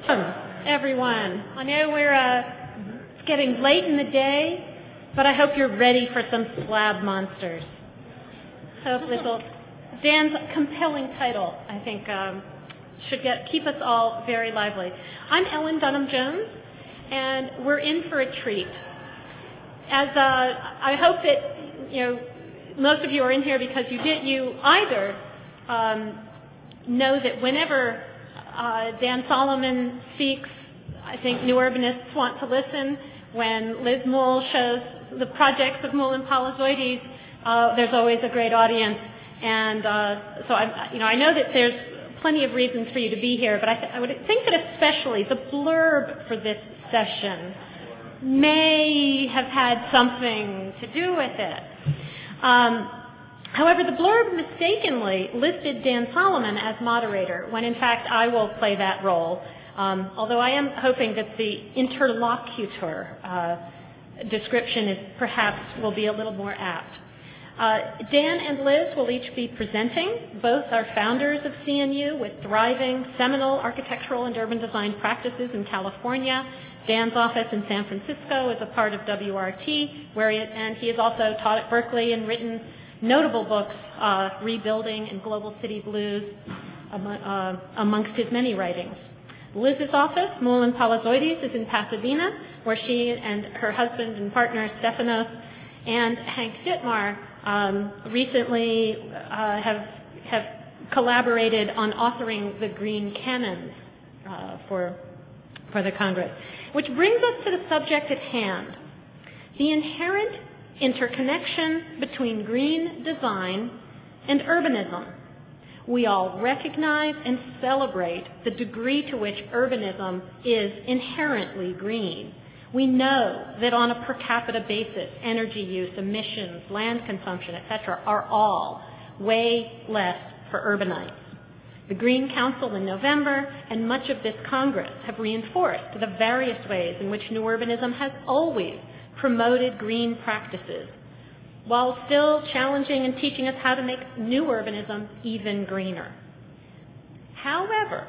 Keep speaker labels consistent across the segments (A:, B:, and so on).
A: Everyone. I know it's getting late in the day, but I hope you're ready for some slab monsters. Hope Dan's compelling title, I think, should keep us all very lively. I'm Ellen Dunham Jones, and we're in for a treat. As I hope that most of you are in here because you either know that whenever Dan Solomon speaks, I think new urbanists want to listen. When Liz Muhl shows the projects of Muhl and Palazoides, there's always a great audience. And so I know that there's plenty of reasons for you to be here, but I would think that especially the blurb for this session may have had something to do with it. However, the blurb mistakenly listed Dan Solomon as moderator, when in fact I will play that role, although I am hoping that the interlocutor description will be a little more apt. Dan and Liz will each be presenting. Both are founders of CNU with thriving, seminal architectural and urban design practices in California. Dan's office in San Francisco is a part of WRT, and he has also taught at Berkeley and written notable books, Rebuilding and Global City Blues, amongst his many writings. Liz's office, Muhl and Palazoides, is in Pasadena, where she and her husband and partner, Stefanos, and Hank Dittmar recently have collaborated on authoring the Green Canons for the Congress. Which brings us to the subject at hand, the inherent interconnection between green design and urbanism. We all recognize and celebrate the degree to which urbanism is inherently green. We know that on a per capita basis, energy use, emissions, land consumption, etc., are all way less for urbanites. The Green Council in November and much of this Congress have reinforced the various ways in which new urbanism has always promoted green practices, while still challenging and teaching us how to make new urbanism even greener. However,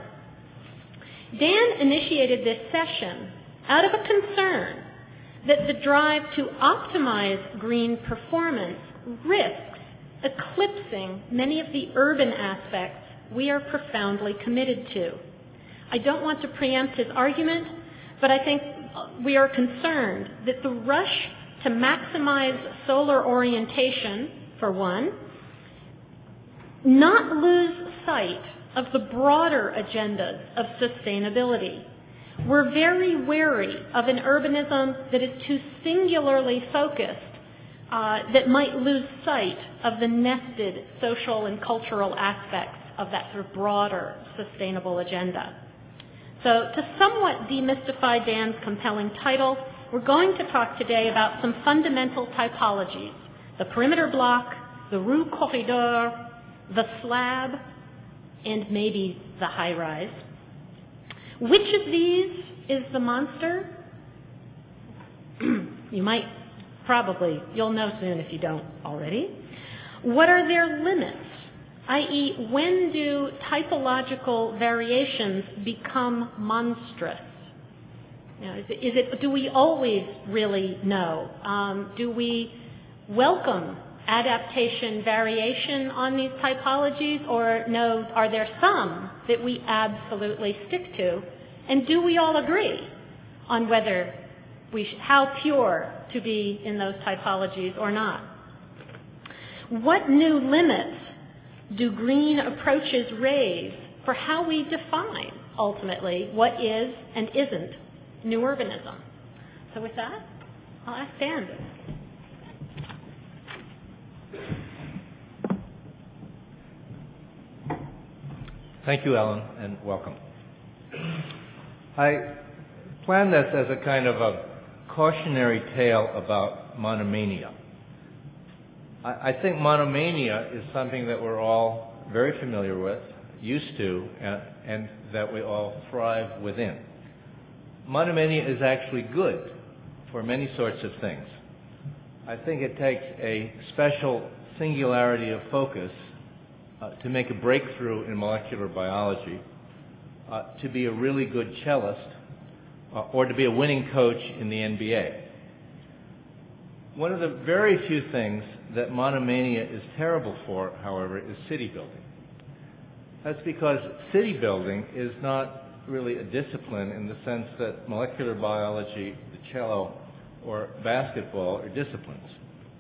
A: Dan initiated this session out of a concern that the drive to optimize green performance risks eclipsing many of the urban aspects we are profoundly committed to. I don't want to preempt his argument, but I think we are concerned that the rush to maximize solar orientation, for one, not lose sight of the broader agendas of sustainability. We're very wary of an urbanism that is too singularly focused, that might lose sight of the nested social and cultural aspects of that sort of broader sustainable agenda. So to somewhat demystify Dan's compelling title, we're going to talk today about some fundamental typologies: the perimeter block, the rue corridor, the slab, and maybe the high-rise. Which of these is the monster? You'll know soon if you don't already. What are their limits? I.e., when do typological variations become monstrous? Do we always really know? Do we welcome adaptation, variation on these typologies, or no, are there some that we absolutely stick to? And do we all agree on whether how pure to be in those typologies or not? What new limits do green approaches raise for how we define, ultimately, what is and isn't new urbanism? So with that, I'll ask Dan.
B: Thank you, Ellen, and welcome. I planned this as a kind of a cautionary tale about monomania. I think monomania is something that we're all very familiar with, used to, and that we all thrive within. Monomania is actually good for many sorts of things. I think it takes a special singularity of focus to make a breakthrough in molecular biology. to be a really good cellist or to be a winning coach in the NBA. One of the very few things that monomania is terrible for, however, is city building. That's because city building is not really a discipline in the sense that molecular biology, the cello, or basketball are disciplines.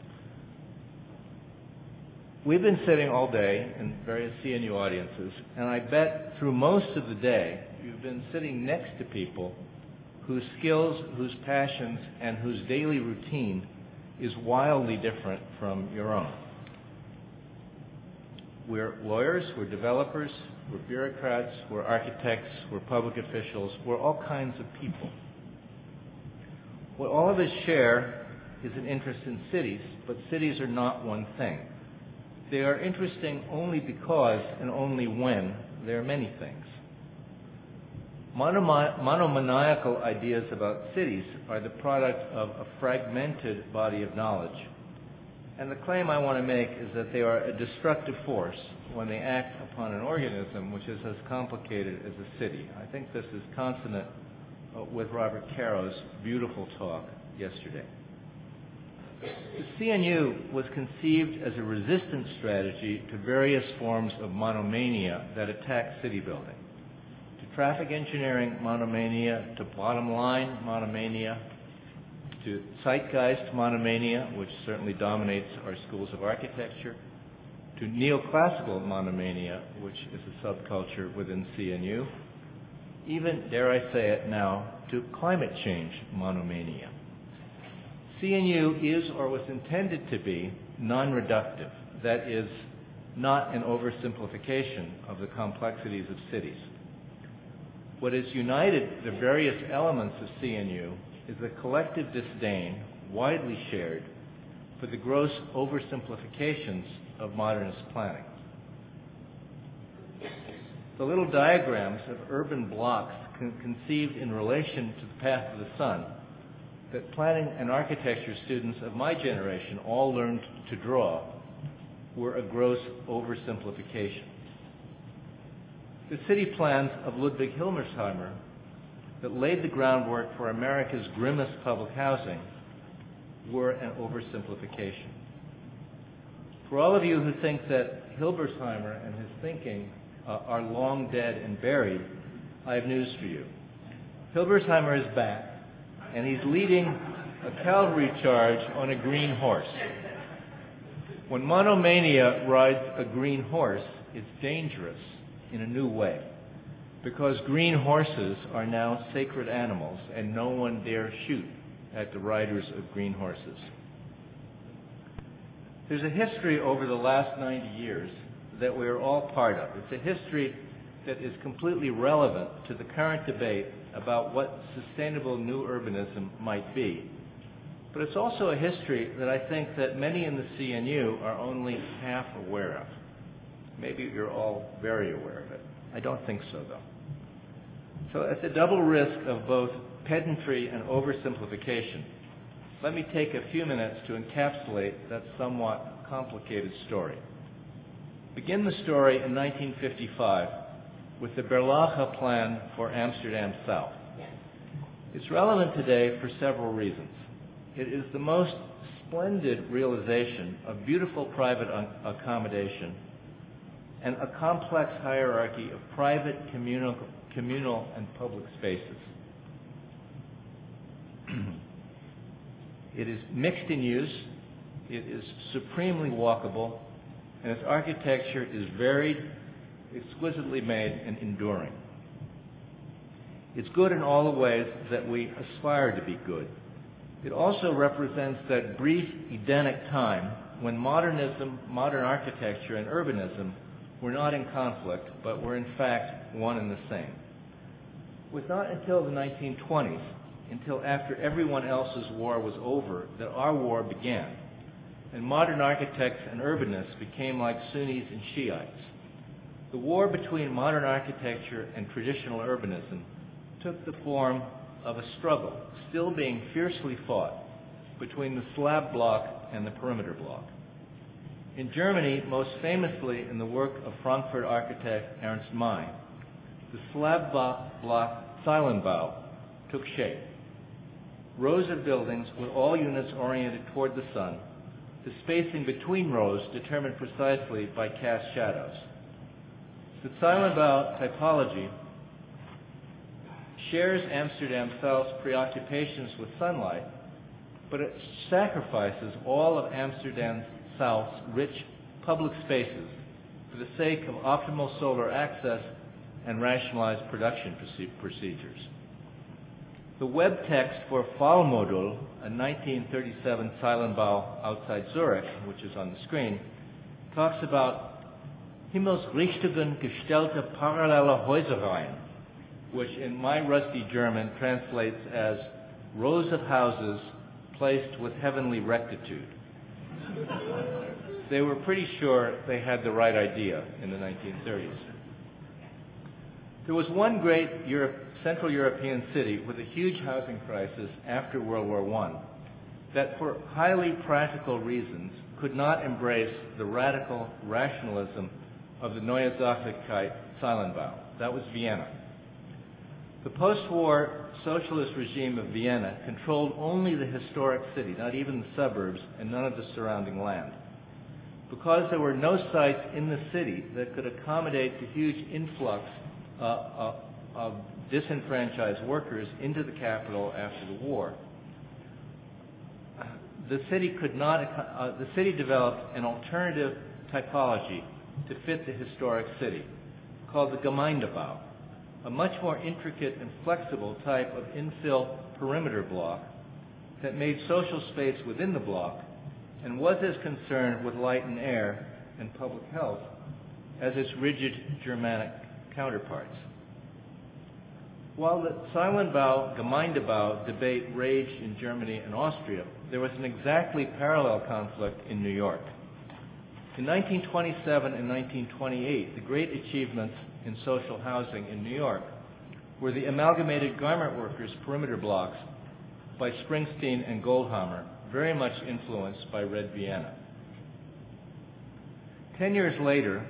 B: We've been sitting all day in various CNU audiences, and I bet through most of the day you've been sitting next to people whose skills, whose passions, and whose daily routine is wildly different from your own. We're lawyers, we're developers, we're bureaucrats, we're architects, we're public officials, we're all kinds of people. What all of us share is an interest in cities, but cities are not one thing. They are interesting only because and only when they are many things. Monomaniacal ideas about cities are the product of a fragmented body of knowledge. And the claim I want to make is that they are a destructive force when they act upon an organism which is as complicated as a city. I think this is consonant with Robert Caro's beautiful talk yesterday. The CNU was conceived as a resistance strategy to various forms of monomania that attack city building. To traffic engineering monomania, to bottom line monomania, to zeitgeist monomania, which certainly dominates our schools of architecture, to neoclassical monomania, which is a subculture within CNU, even, dare I say it now, to climate change monomania. CNU is or was intended to be non-reductive, that is, not an oversimplification of the complexities of cities. What has united the various elements of CNU is the collective disdain, widely shared, for the gross oversimplifications of modernist planning. The little diagrams of urban blocks conceived in relation to the path of the sun that planning and architecture students of my generation all learned to draw were a gross oversimplification. The city plans of Ludwig Hilmersheimer that laid the groundwork for America's grimmest public housing were an oversimplification. For all of you who think that Hilmersheimer and his thinking are long dead and buried, I have news for you. Hilmersheimer is back, and he's leading a cavalry charge on a green horse. When monomania rides a green horse, it's dangerous in a new way, because green horses are now sacred animals, and no one dare shoot at the riders of green horses. There's a history over the last 90 years that we are all part of. It's a history that is completely relevant to the current debate about what sustainable new urbanism might be. But it's also a history that I think that many in the CNU are only half aware of. Maybe you're all very aware of it. I don't think so, though. So at the double risk of both pedantry and oversimplification, let me take a few minutes to encapsulate that somewhat complicated story. Begin the story in 1955 with the Berlage plan for Amsterdam South. It's relevant today for several reasons. It is the most splendid realization of beautiful private accommodation and a complex hierarchy of private, communal, and public spaces. It is mixed in use, it is supremely walkable, and its architecture is varied, exquisitely made, and enduring. It's good in all the ways that we aspire to be good. It also represents that brief Edenic time when modernism, modern architecture, and urbanism were not in conflict, but were in fact one and the same. It was not until the 1920s, until after everyone else's war was over, that our war began, and modern architects and urbanists became like Sunnis and Shiites. The war between modern architecture and traditional urbanism took the form of a struggle, still being fiercely fought, between the slab block and the perimeter block. In Germany, most famously in the work of Frankfurt architect Ernst May, the slab block Zeilenbau took shape. Rows of buildings with all units oriented toward the sun, the spacing between rows determined precisely by cast shadows. The Zeilenbau typology shares Amsterdam South's preoccupations with sunlight, but it sacrifices all of Amsterdam South's rich public spaces for the sake of optimal solar access and rationalized production procedures. The web text for Fallmodul, a 1937 Zeilenbau outside Zurich, which is on the screen, talks about himmelsrichtigen gestellte parallele Häuserreihen, which in my rusty German translates as rows of houses placed with heavenly rectitude. They were pretty sure they had the right idea in the 1930s. There was one great Central European city with a huge housing crisis after World War I that for highly practical reasons could not embrace the radical rationalism of the Neue Sachlichkeit Zeilenbau. That was Vienna. The post-war socialist regime of Vienna controlled only the historic city, not even the suburbs, and none of the surrounding land. Because there were no sites in the city that could accommodate the huge influx of disenfranchised workers into the capital after the war, the city developed an alternative typology to fit the historic city, called the Gemeindebau, a much more intricate and flexible type of infill perimeter block that made social space within the block and was as concerned with light and air and public health as its rigid Germanic counterparts. While the Zeilenbau-Gemeindebau debate raged in Germany and Austria, there was an exactly parallel conflict in New York. In 1927 and 1928, the great achievements in social housing in New York were the amalgamated garment workers' perimeter blocks by Springsteen and Goldhammer, very much influenced by Red Vienna. 10 years later,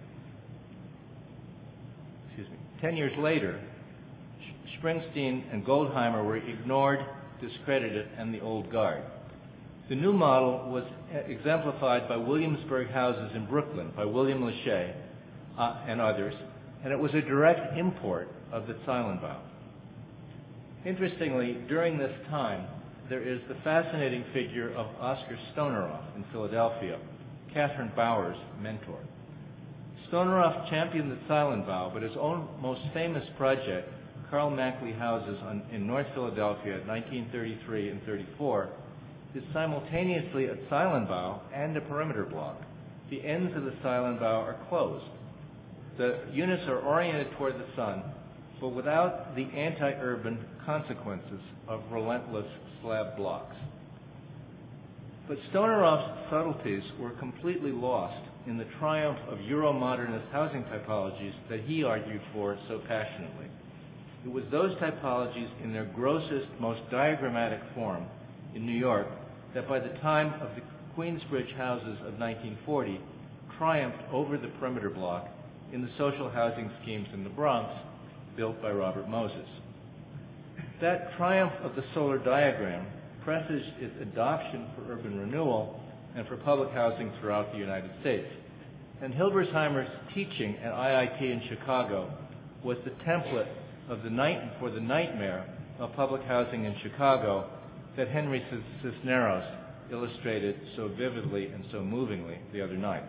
B: Springsteen and Goldhammer were ignored, discredited, and the old guard. The new model was exemplified by Williamsburg houses in Brooklyn by William Lachey and others, and it was a direct import of the Zeilenbau. Interestingly, during this time, there is the fascinating figure of Oscar Stoneroff in Philadelphia, Catherine Bauer's mentor. Stoneroff championed the Zeilenbau, but his own most famous project, Karl Mackley houses in North Philadelphia in 1933 and 34, is simultaneously a Zeilenbau and a perimeter block. The ends of the Zeilenbau are closed. The units are oriented toward the sun, but without the anti-urban consequences of relentless slab blocks. But Stoneroff's subtleties were completely lost in the triumph of Euro-modernist housing typologies that he argued for so passionately. It was those typologies in their grossest, most diagrammatic form in New York that by the time of the Queensbridge houses of 1940 triumphed over the perimeter block in the social housing schemes in the Bronx built by Robert Moses. That triumph of the solar diagram presaged its adoption for urban renewal and for public housing throughout the United States. And Hilbersheimer's teaching at IIT in Chicago was the template of the nightmare of public housing in Chicago that Henry Cisneros illustrated so vividly and so movingly the other night.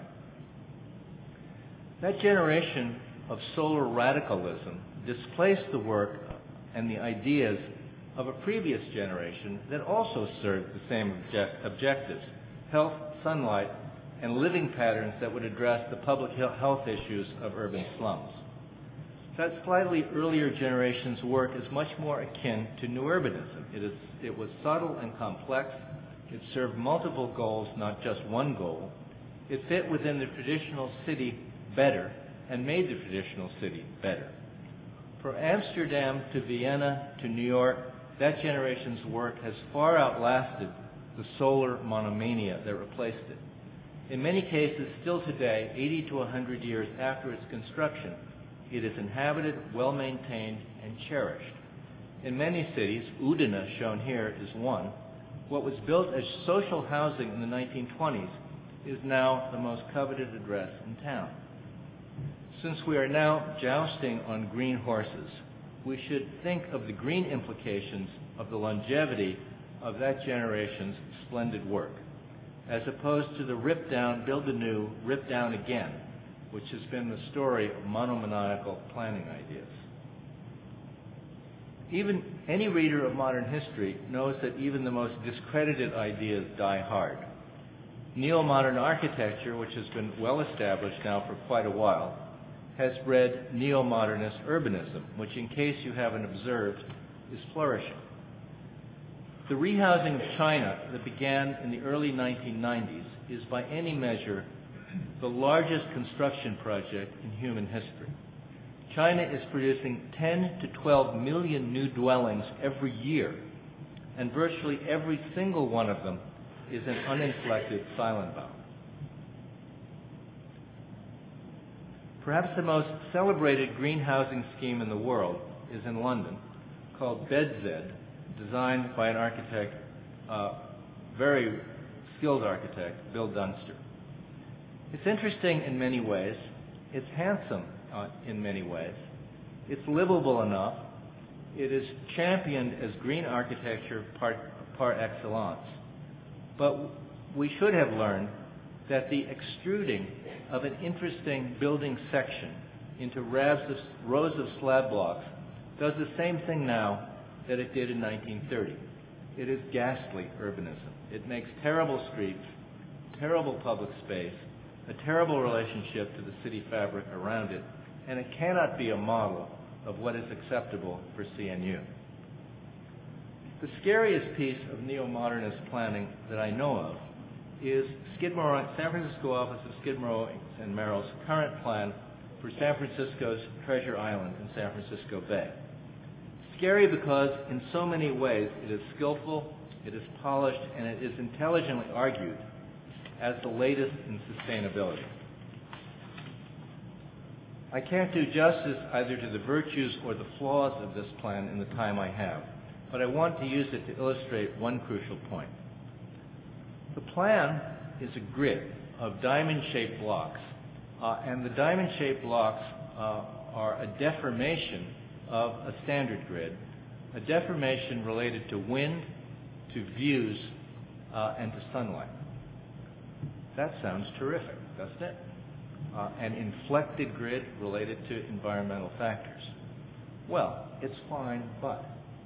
B: That generation of solar radicalism displaced the work and the ideas of a previous generation that also served the same objectives: health, sunlight, and living patterns that would address the public health issues of urban slums. That slightly earlier generation's work is much more akin to New Urbanism. It was subtle and complex. It served multiple goals, not just one goal. It fit within the traditional city better and made the traditional city better. From Amsterdam to Vienna to New York, that generation's work has far outlasted the solar monomania that replaced it. In many cases, still today, 80 to 100 years after its construction, It is inhabited, well-maintained, and cherished. In many cities, Udine, shown here, is one. What was built as social housing in the 1920s is now the most coveted address in town. Since we are now jousting on green horses, we should think of the green implications of the longevity of that generation's splendid work, as opposed to the rip down, build anew, rip down again, which has been the story of monomaniacal planning ideas. Even any reader of modern history knows that even the most discredited ideas die hard. Neo-modern architecture, which has been well established now for quite a while, has bred neo-modernist urbanism, which, in case you haven't observed, is flourishing. The rehousing of China that began in the early 1990s is by any measure the largest construction project in human history. China is producing 10 to 12 million new dwellings every year, and virtually every single one of them is an uninflected Seilenbau. Perhaps the most celebrated green housing scheme in the world is in London, called BedZ, designed by an architect, very skilled architect, Bill Dunster. It's interesting in many ways. It's handsome in many ways. It's livable enough. It is championed as green architecture par excellence. But we should have learned that the extruding of an interesting building section into rows of slab blocks does the same thing now that it did in 1930. It is ghastly urbanism. It makes terrible streets, terrible public space, a terrible relationship to the city fabric around it, and it cannot be a model of what is acceptable for CNU. The scariest piece of neo-modernist planning that I know of is San Francisco office of Skidmore and Merrill's current plan for San Francisco's Treasure Island in San Francisco Bay. Scary because in so many ways it is skillful, it is polished, and it is intelligently argued as the latest in sustainability. I can't do justice either to the virtues or the flaws of this plan in the time I have, but I want to use it to illustrate one crucial point. The plan is a grid of diamond-shaped blocks, and the diamond-shaped blocks are a deformation of a standard grid, a deformation related to wind, to views, and to sunlight. That sounds terrific, doesn't it? An inflected grid related to environmental factors. Well, it's fine, but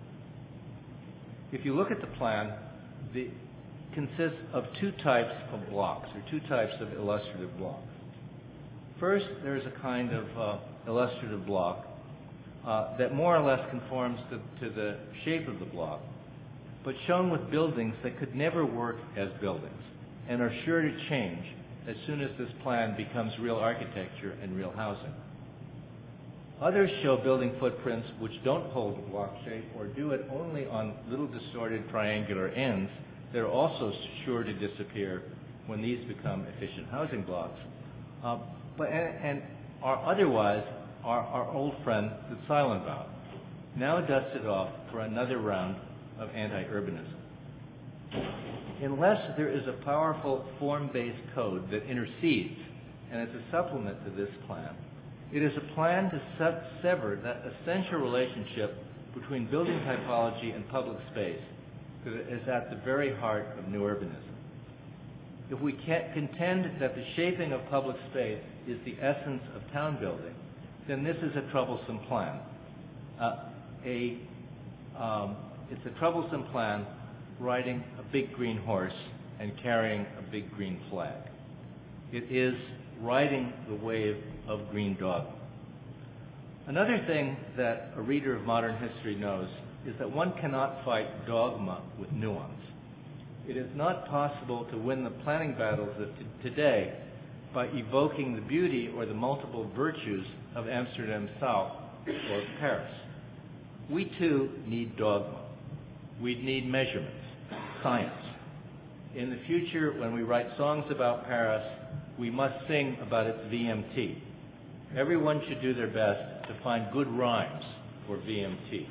B: if you look at the plan, it consists of two types of blocks, or two types of illustrative blocks. First, there's a kind of illustrative block that more or less conforms to the shape of the block, but shown with buildings that could never work as buildings and are sure to change as soon as this plan becomes real architecture and real housing. Others show building footprints which don't hold the block shape or do it only on little distorted triangular ends that are also sure to disappear when these become efficient housing blocks. And are otherwise our old friend, the Seilenbau, now dusted off for another round of anti-urbanism. Unless there is a powerful form-based code that intercedes and is a supplement to this plan, it is a plan to sever that essential relationship between building typology and public space that is at the very heart of new urbanism. If we can't contend that the shaping of public space is the essence of town building, then this is a troublesome plan. It's a troublesome plan riding a big green horse and carrying a big green flag. It is riding the wave of green dogma. Another thing that a reader of modern history knows is that one cannot fight dogma with nuance. It is not possible to win the planning battles of today by evoking the beauty or the multiple virtues of Amsterdam South or Paris. We too need dogma. We need measurements, science. In the future, when we write songs about Paris, we must sing about its VMT. Everyone should do their best to find good rhymes for VMT.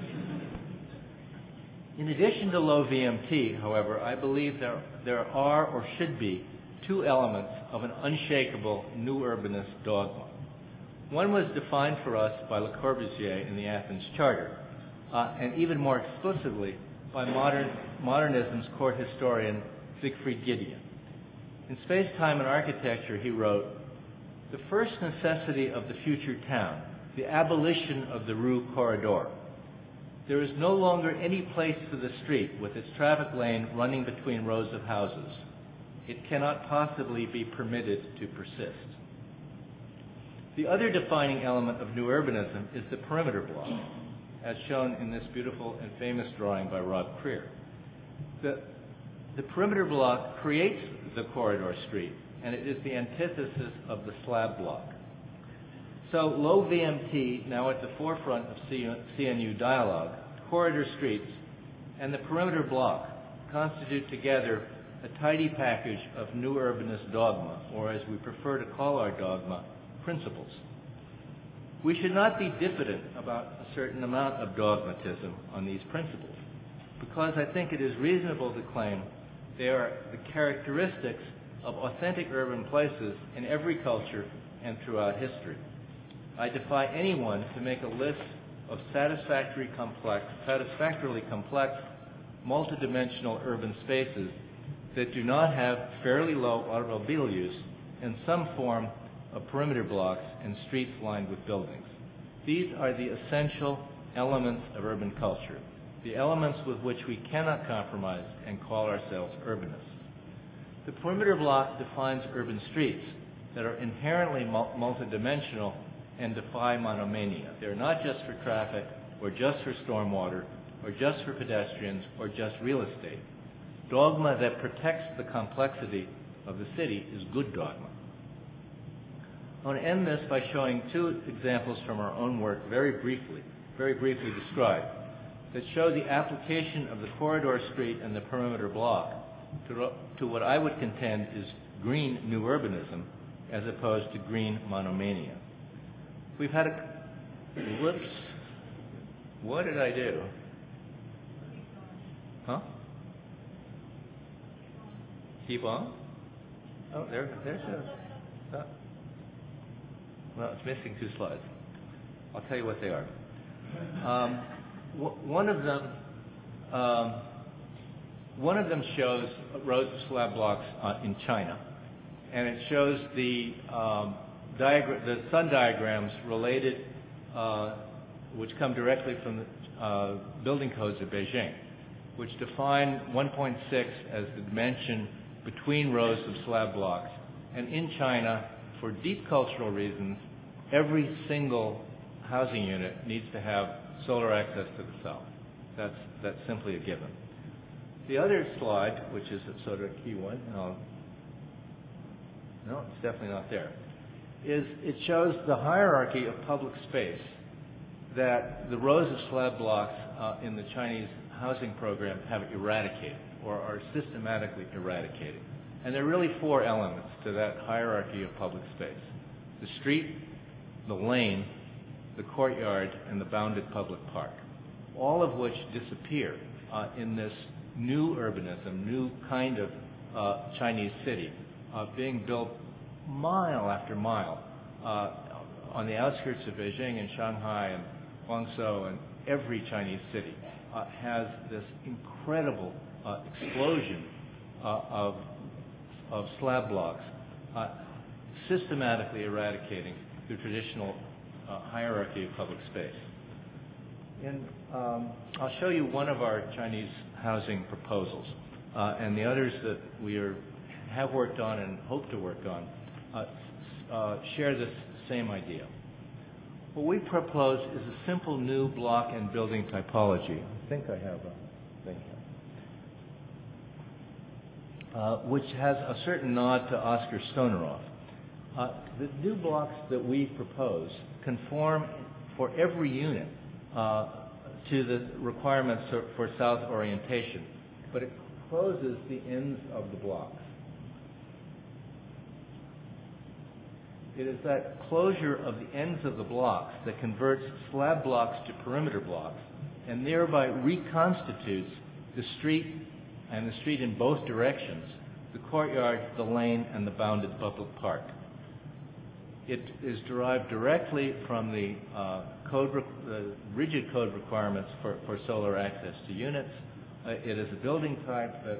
B: In addition to low VMT, however, I believe there are or should be two elements of an unshakable new urbanist dogma. One was defined for us by Le Corbusier in the Athens Charter, and even more explicitly by modernism's court historian Siegfried Giedion. In Space, Time, and Architecture, he wrote, "The first necessity of the future town, the abolition of the rue corridor. There is no longer any place for the street with its traffic lane running between rows of houses. It cannot possibly be permitted to persist." The other defining element of new urbanism is the perimeter block, as shown in this beautiful and famous drawing by Rob Creer. The perimeter block creates the corridor street, and it is the antithesis of the slab block. So low VMT, now at the forefront of CNU dialogue, corridor streets, and the perimeter block constitute together a tidy package of new urbanist dogma, or as we prefer to call our dogma, principles. We should not be diffident about a certain amount of dogmatism on these principles, because I think it is reasonable to claim they are the characteristics of authentic urban places in every culture and throughout history. I defy anyone to make a list of satisfactorily complex, multidimensional urban spaces that do not have fairly low automobile use and some form of perimeter blocks and streets lined with buildings. These are the essential elements of urban culture, the elements with which we cannot compromise and call ourselves urbanists. The perimeter block defines urban streets that are inherently multidimensional and defy monomania. They're not just for traffic, or just for stormwater, or just for pedestrians, or just real estate. Dogma that protects the complexity of the city is good dogma. I want to end this by showing two examples from our own work, very briefly described, that show the application of the corridor street and the perimeter block to what I would contend is green new urbanism as opposed to green monomania. We've had whoops. What did I do? Huh? Keep on? Oh, there's a... Well, it's missing two slides. I'll tell you what they are. One of them shows rows of slab blocks in China, and it shows the sun diagrams related, which come directly from the building codes of Beijing, which define 1.6 as the dimension between rows of slab blocks. And in China, for deep cultural reasons, every single housing unit needs to have solar access to the south. That's simply a given. The other slide, which is a sort of key one, no, it's definitely not there, is it shows the hierarchy of public space that the rows of slab blocks in the Chinese housing program have eradicated, or are systematically eradicated. And there are really four elements to that hierarchy of public space: the street, the lane, the courtyard, and the bounded public park, all of which disappear in this new urbanism, new kind of Chinese city, being built mile after mile on the outskirts of Beijing and Shanghai and Guangzhou, and every Chinese city has this incredible explosion of slab blocks, systematically eradicating the traditional hierarchy of public space. And I'll show you one of our Chinese housing proposals, and the others that we have worked on and hope to work on share this same idea. What we propose is a simple new block and building typology. I think I have a thing here, which has a certain nod to Oscar Stoneroff. The new blocks that we propose conform for every unit to the requirements for south orientation, but it closes the ends of the blocks. It is that closure of the ends of the blocks that converts slab blocks to perimeter blocks and thereby reconstitutes the street and the street in both directions, the courtyard, the lane, and the bounded public park. It is derived directly from the rigid code requirements for solar access to units. It is a building type that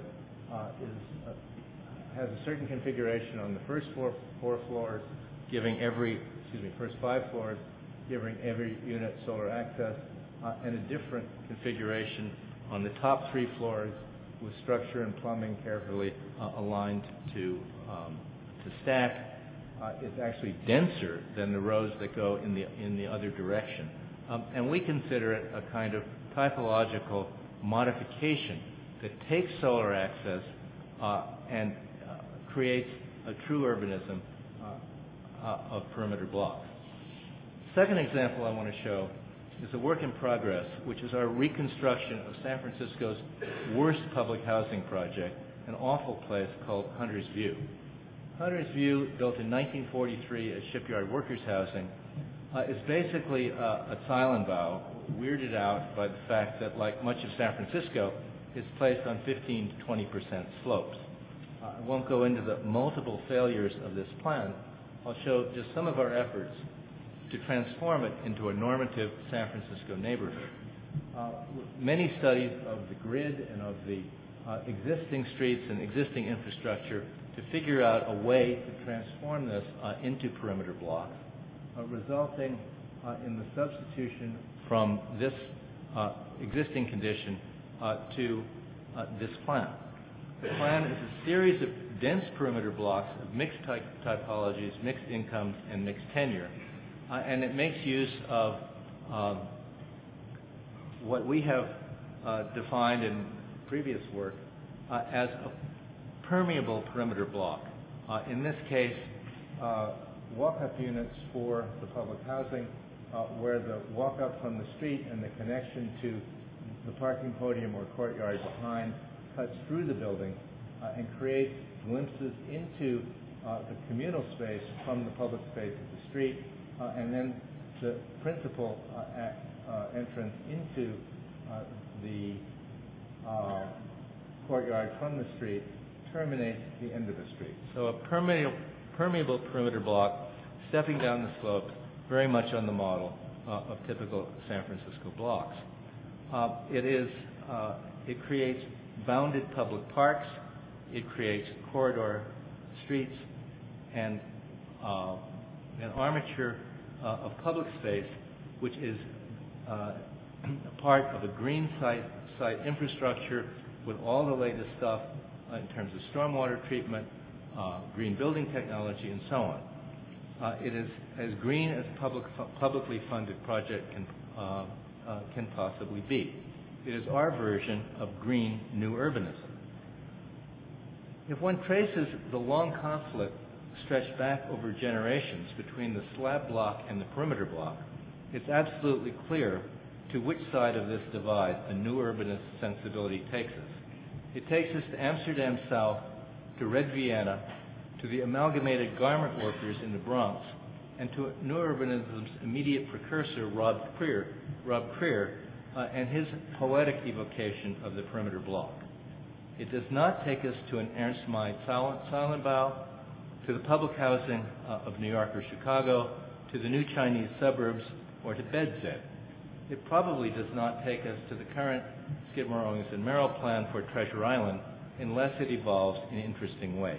B: has a certain configuration on the first four floors, first 5 floors, giving every unit solar access, and a different configuration on the top 3 floors with structure and plumbing carefully aligned to stack. It's actually denser than the rows that go in the other direction, and we consider it a kind of typological modification that takes solar access and creates a true urbanism of perimeter blocks. Second example I want to show is a work in progress, which is our reconstruction of San Francisco's worst public housing project, an awful place called Hunter's View. Hunter's View, built in 1943 as shipyard workers' housing, is basically a Zeilenbau, weirded out by the fact that, like much of San Francisco, it's placed on 15 to 20% slopes. I won't go into the multiple failures of this plan. I'll show just some of our efforts to transform it into a normative San Francisco neighborhood. Many studies of the grid and of the existing streets and existing infrastructure to figure out a way to transform this into perimeter blocks, resulting in the substitution from this existing condition to this plan. The plan is a series of dense perimeter blocks of mixed typologies, mixed incomes, and mixed tenure, and it makes use of what we have defined in previous work as a permeable perimeter block. In this case, walk-up units for the public housing, where the walk-up from the street and the connection to the parking podium or courtyard behind cuts through the building and creates glimpses into the communal space from the public space of the street, and then the principal entrance into the courtyard from the street terminates the end of the street. So a permeable perimeter block stepping down the slopes, very much on the model of typical San Francisco blocks. It creates bounded public parks, it creates corridor streets, and an armature of public space, which is part of a green site infrastructure with all the latest stuff in terms of stormwater treatment, green building technology, and so on. It is as green as a publicly funded project can possibly be. It is our version of green new urbanism. If one traces the long conflict stretched back over generations between the slab block and the perimeter block, it's absolutely clear to which side of this divide a new urbanist sensibility takes us. It takes us to Amsterdam South, to Red Vienna, to the amalgamated garment workers in the Bronx, and to new urbanism's immediate precursor, Rob Creer, and his poetic evocation of the perimeter block. It does not take us to an Ernst May Zeilenbau, to the public housing of New York or Chicago, to the new Chinese suburbs, or to Bed-Stuy. It probably does not take us to the current Skidmore, Owings & Merrill plan for Treasure Island unless it evolves in interesting ways.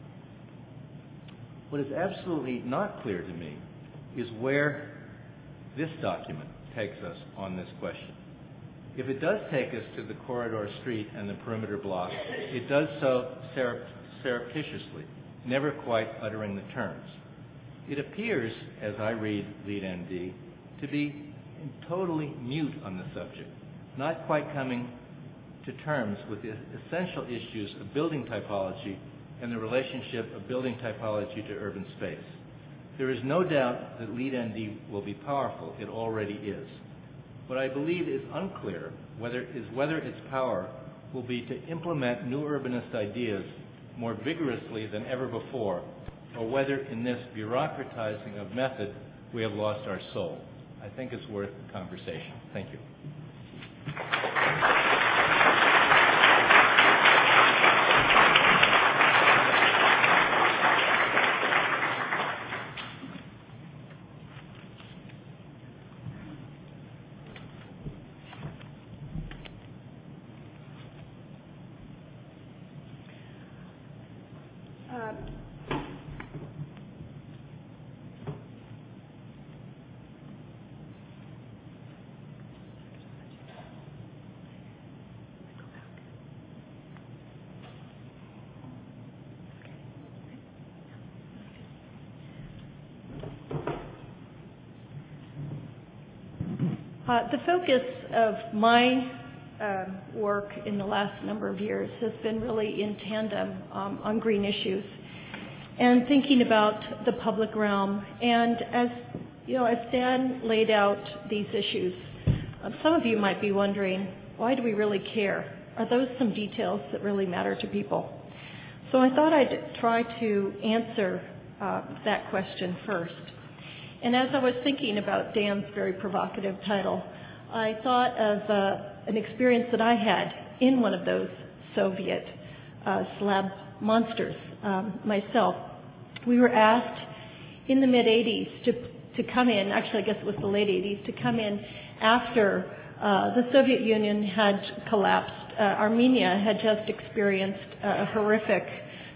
B: What is absolutely not clear to me is where this document takes us on this question. If it does take us to the corridor street and the perimeter block, it does so surreptitiously, never quite uttering the terms. It appears, as I read Lead ND, to be totally mute on the subject, not quite coming to terms with the essential issues of building typology and the relationship of building typology to urban space. There is no doubt that Lead ND will be powerful. It already is. What I believe is unclear whether its power will be to implement new urbanist ideas more vigorously than ever before or whether in this bureaucratizing of method we have lost our soul. I think it's worth conversation. Thank you.
C: The focus of my work in the last number of years has been really in tandem on green issues and thinking about the public realm. And as you know, as Dan laid out these issues, some of you might be wondering, why do we really care? Are those some details that really matter to people? So I thought I'd try to answer that question first. And as I was thinking about Dan's very provocative title, I thought of an experience that I had in one of those Soviet slab monsters myself. We were asked in the mid-'80s to come in, actually I guess it was the late 80s, to come in after the Soviet Union had collapsed. Armenia had just experienced a horrific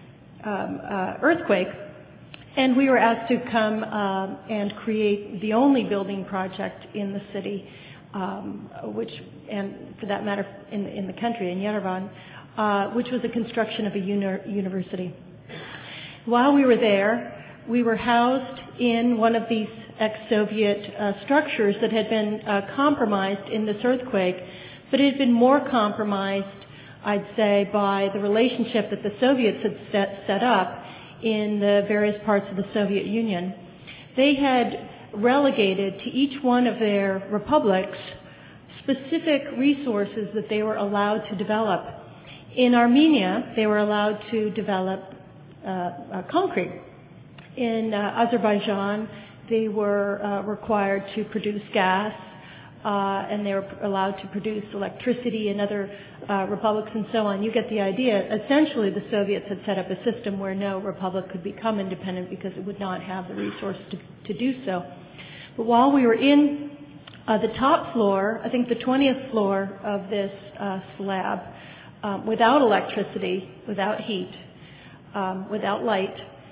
C: earthquake. And we were asked to come and create the only building project in the city, which, and for that matter, in the country, in Yerevan, which was the construction of a university. While we were there, we were housed in one of these ex-Soviet structures that had been compromised in this earthquake, but it had been more compromised, I'd say, by the relationship that the Soviets had set up in the various parts of the Soviet Union. They had relegated to each one of their republics specific resources that they were allowed to develop. In Armenia, they were allowed to develop concrete. In Azerbaijan, they were required to produce gas, and they were allowed to produce electricity in other republics and so on. You get the idea. Essentially, the Soviets had set up a system where no republic could become independent because it would not have the resource to do so. But while we were in the top floor, I think the 20th floor of this slab, without electricity, without heat, without light,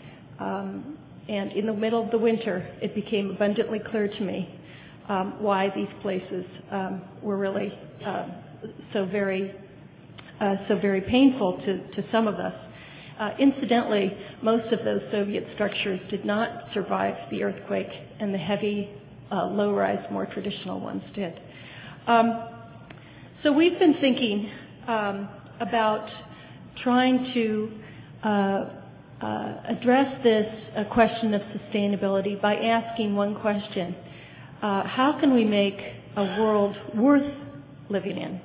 C: and in the middle of the winter, it became abundantly clear to me why these places were really so very painful to some of us. Incidentally, most of those Soviet structures did not survive the earthquake, and the heavy, low-rise, more traditional ones did. So we've been thinking about trying to address this question of sustainability by asking one question. How can we make a world worth living in?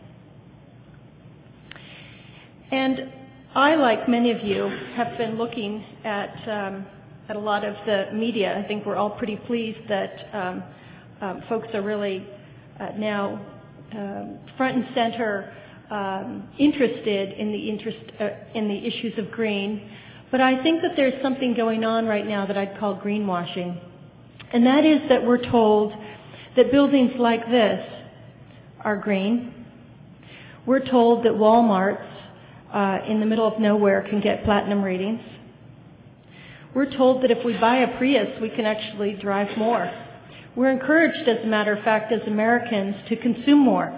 C: And I, like many of you, have been looking at a lot of the media. I think we're all pretty pleased that folks are really now front and center interested in the issues of green. But I think that there's something going on right now that I'd call greenwashing. And that is that we're told that buildings like this are green. We're told that Walmarts in the middle of nowhere can get platinum ratings. We're told that if we buy a Prius, we can actually drive more. We're encouraged, as a matter of fact, as Americans, to consume more.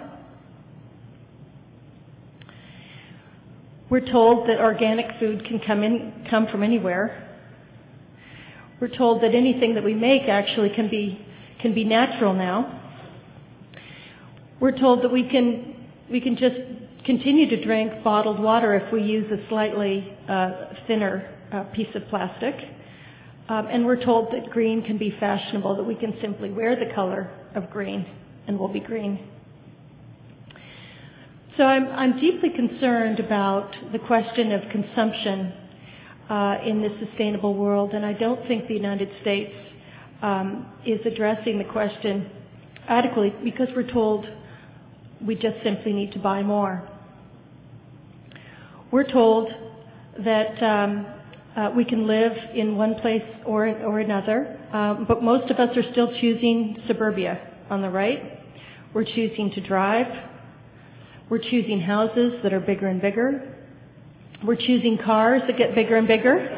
C: We're told that organic food can come from anywhere. We're told that anything that we make actually can be natural now. We're told that we can just continue to drink bottled water if we use a slightly thinner piece of plastic. And we're told that green can be fashionable, that we can simply wear the color of green and we'll be green. So I'm deeply concerned about the question of consumption in this sustainable world, and I don't think the United States is addressing the question adequately because we're told we just simply need to buy more. We're told that we can live in one place or another, but most of us are still choosing suburbia on the right. We're choosing to drive. We're choosing houses that are bigger and bigger. We're choosing cars that get bigger and bigger.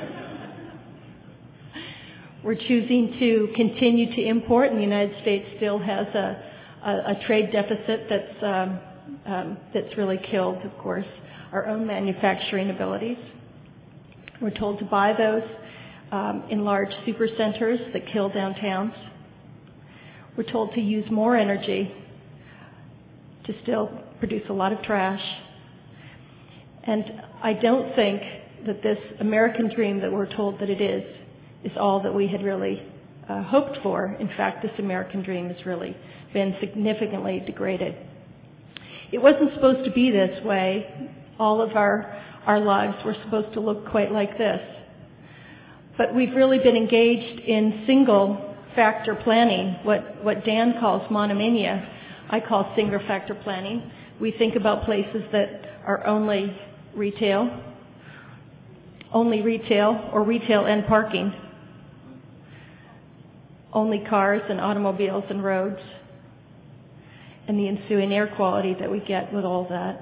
C: We're choosing to continue to import, and the United States still has a trade deficit that's really killed, of course, our own manufacturing abilities. We're told to buy those in large supercenters that kill downtowns. We're told to use more energy to still produce a lot of trash. And I don't think that this American dream that we're told that it is all that we had really hoped for. In fact, this American dream has really been significantly degraded. It wasn't supposed to be this way. All of our lives were supposed to look quite like this. But we've really been engaged in single factor planning, what Dan calls monomania. I call single factor planning. We think about places that are only retail or retail and parking, only cars and automobiles and roads, and the ensuing air quality that we get with all that.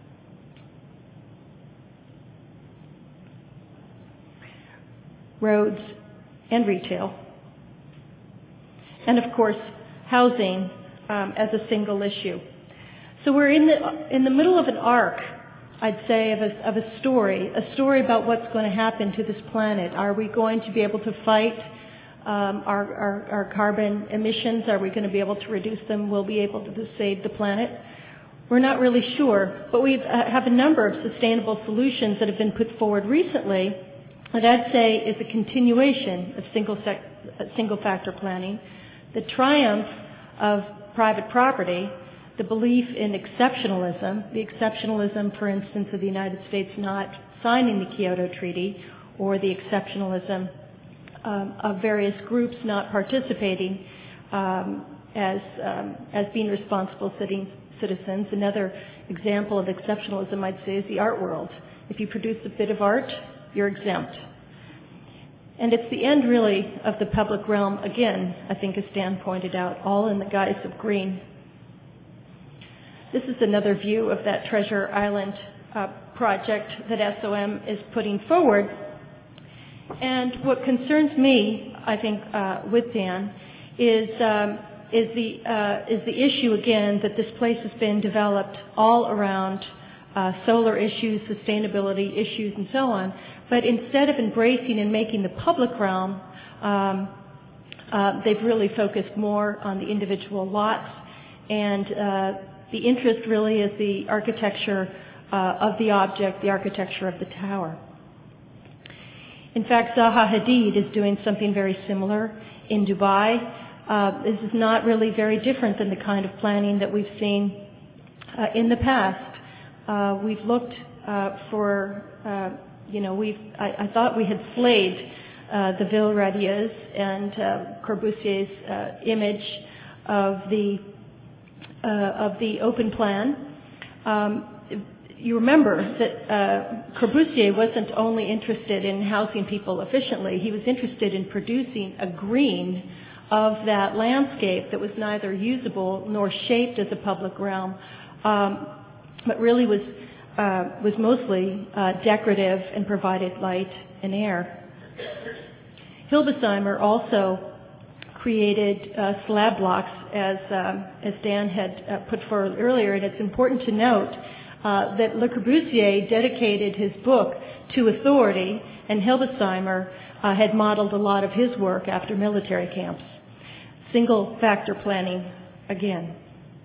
C: Roads and retail. And of course, housing as a single issue. So we're in the middle of an arc, I'd say, of a story about what's going to happen to this planet. Are we going to be able to fight our carbon emissions? Are we going to be able to reduce them? Will we be able to save the planet? We're not really sure, but we have a number of sustainable solutions that have been put forward recently that I'd say is a continuation of single factor planning, the triumph of private property, the belief in exceptionalism, the exceptionalism, for instance, of the United States not signing the Kyoto Treaty, or the exceptionalism of various groups not participating as being responsible citizens. Another example of exceptionalism, I'd say, is the art world. If you produce a bit of art, you're exempt. And it's the end, really, of the public realm, again, I think, as Dan pointed out, all in the guise of green. This is another view of that Treasure Island project that SOM is putting forward. And what concerns me, I think, with Dan, is the issue, again, that this place has been developed all around solar issues, sustainability issues, and so on. But instead of embracing and making the public realm, they've really focused more on the individual lots, and the interest really is the architecture of the object, the architecture of the tower. In fact, Zaha Hadid is doing something very similar in Dubai. This is not really very different than the kind of planning that we've seen in the past. We've looked for, I thought we had slayed the Ville Radieux and Corbusier's image of the open plan. You remember that Corbusier wasn't only interested in housing people efficiently, he was interested in producing a green of that landscape that was neither usable nor shaped as a public realm, but really was mostly decorative and provided light and air. Hildesheimer also created slab blocks, as Dan had put forward earlier, and it's important to note that Le Corbusier dedicated his book to authority, and Hildesheimer had modeled a lot of his work after military camps. Single factor planning again.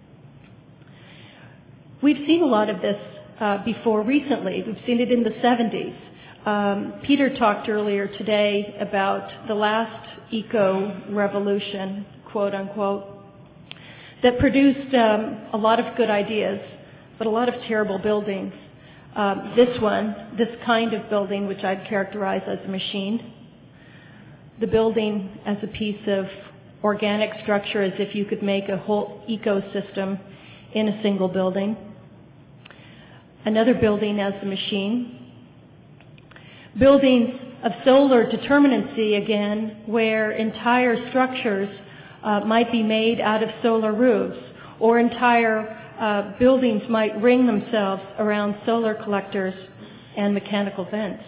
C: We've seen a lot of this before recently. We've seen it in the 70s. Peter talked earlier today about the last eco-revolution, quote unquote, that produced a lot of good ideas, but a lot of terrible buildings. this kind of building, which I'd characterize as a machine. The building as a piece of organic structure, as if you could make a whole ecosystem in a single building. Another building as a machine. Buildings of solar determinacy, again, where entire structures might be made out of solar roofs, or entire buildings might ring themselves around solar collectors and mechanical vents.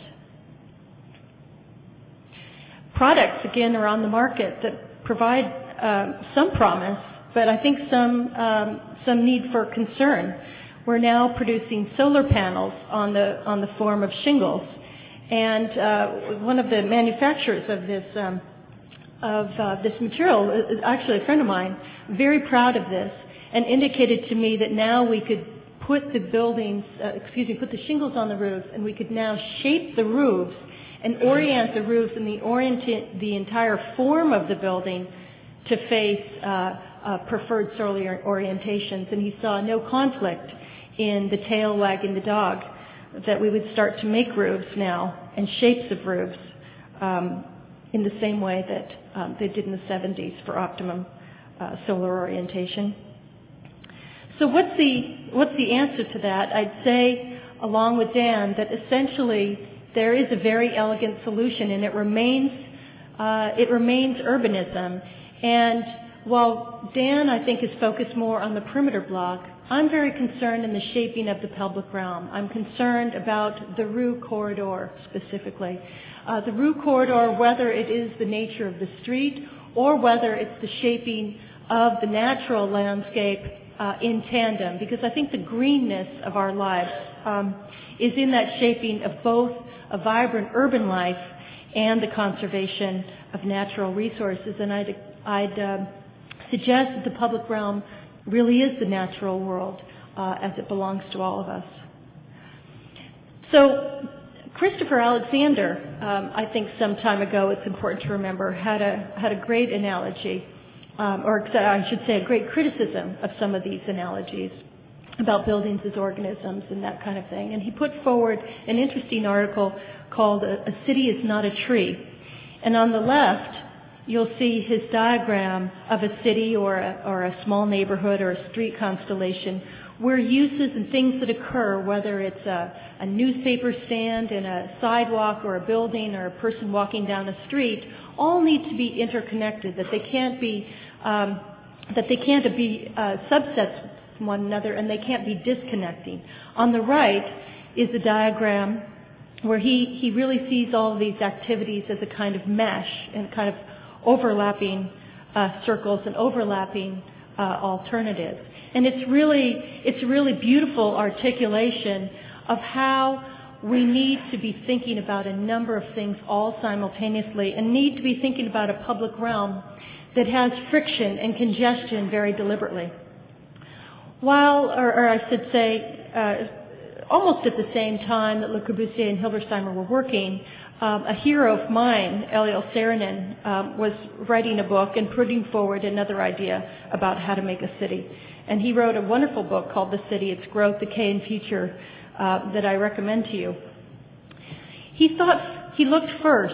C: Products, again, are on the market that provide some promise, but I think some need for concern. We're now producing solar panels on the form of shingles, and one of the manufacturers of this material is actually a friend of mine, very proud of this, and indicated to me that now we could put the put the shingles on the roofs, and we could now shape the roofs and orient the roofs and the entire form of the building to face preferred solar orientations. And he saw no conflict in the tail wagging the dog, that we would start to make roofs now and shapes of roofs in the same way that they did in the 70s for optimum solar orientation. So what's the answer to that? I'd say, along with Dan, that essentially there is a very elegant solution, and it remains urbanism. And while Dan, I think, is focused more on the perimeter block, I'm very concerned in the shaping of the public realm. I'm concerned about the Rue Corridor specifically. The Rue Corridor, whether it is the nature of the street or whether it's the shaping of the natural landscape in tandem, because I think the greenness of our lives is in that shaping of both a vibrant urban life and the conservation of natural resources. And I'd suggest that the public realm really is the natural world as it belongs to all of us. So Christopher Alexander, I think some time ago, it's important to remember, had a great analogy, or I should say a great criticism of some of these analogies about buildings as organisms and that kind of thing. And he put forward an interesting article called A City is Not a Tree. And on the left, you'll see his diagram of a city or a small neighborhood or a street constellation where uses and things that occur, whether it's a newspaper stand in a sidewalk or a building or a person walking down a street, all need to be interconnected, that they can't be subsets from one another, and they can't be disconnecting. On the right is a diagram where he really sees all of these activities as a kind of mesh and kind of overlapping circles and overlapping alternatives. And it's really beautiful articulation of how we need to be thinking about a number of things all simultaneously, and need to be thinking about a public realm that has friction and congestion very deliberately. Or I should say, almost at the same time that Le Corbusier and Hilbersheimer were working, a hero of mine, Eliel Saarinen, was writing a book and putting forward another idea about how to make a city. And he wrote a wonderful book called The City, Its Growth, Decay, and Future, that I recommend to you. He looked first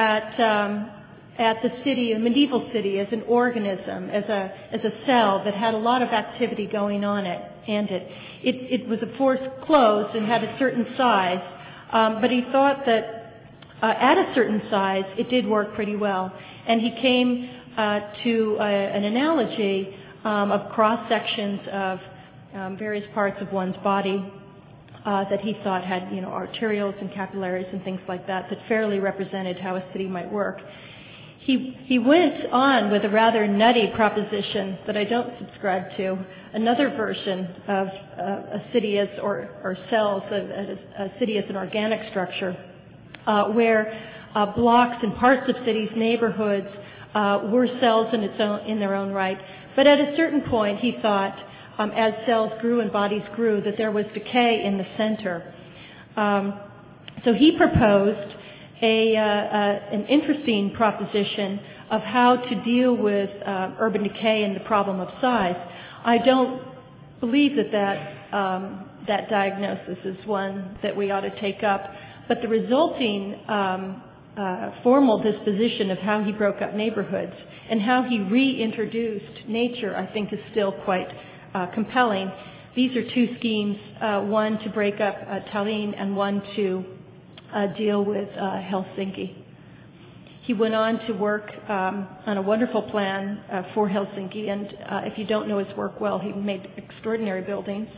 C: at the city, a medieval city, as an organism, as a cell that had a lot of activity going on it was of course closed and had a certain size, but he thought that at a certain size it did work pretty well. And he came to an analogy of cross sections of various parts of one's body that he thought had arterioles and capillaries and things like that fairly represented how a city might work. He went on with a rather nutty proposition that I don't subscribe to, another version of a city as or cells, a city as an organic structure, where blocks and parts of cities, neighborhoods, were cells in their own right. But at a certain point, he thought, as cells grew and bodies grew, that there was decay in the center. So he proposed an interesting proposition of how to deal with urban decay and the problem of size. I don't believe that that diagnosis is one that we ought to take up. But the resulting formal disposition of how he broke up neighborhoods and how he reintroduced nature, I think, is still quite compelling. These are two schemes, one to break up Tallinn and one to deal with Helsinki. He went on to work on a wonderful plan for Helsinki, and if you don't know his work well, he made extraordinary buildings.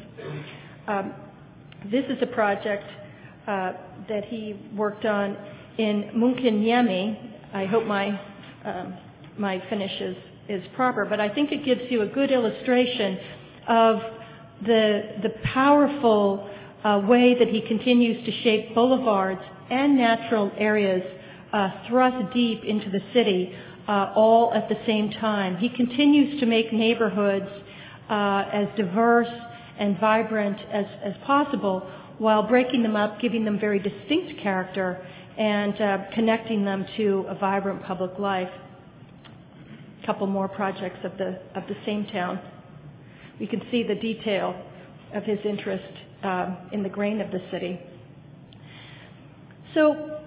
C: This is a project that he worked on in Munkkiniemi. I hope my finish is proper, but I think it gives you a good illustration of the powerful way that he continues to shape boulevards and natural areas thrust deep into the city all at the same time. He continues to make neighborhoods as diverse and vibrant as possible while breaking them up, giving them very distinct character, and connecting them to a vibrant public life. A couple more projects of the same town. We can see the detail of his interest in the grain of the city. So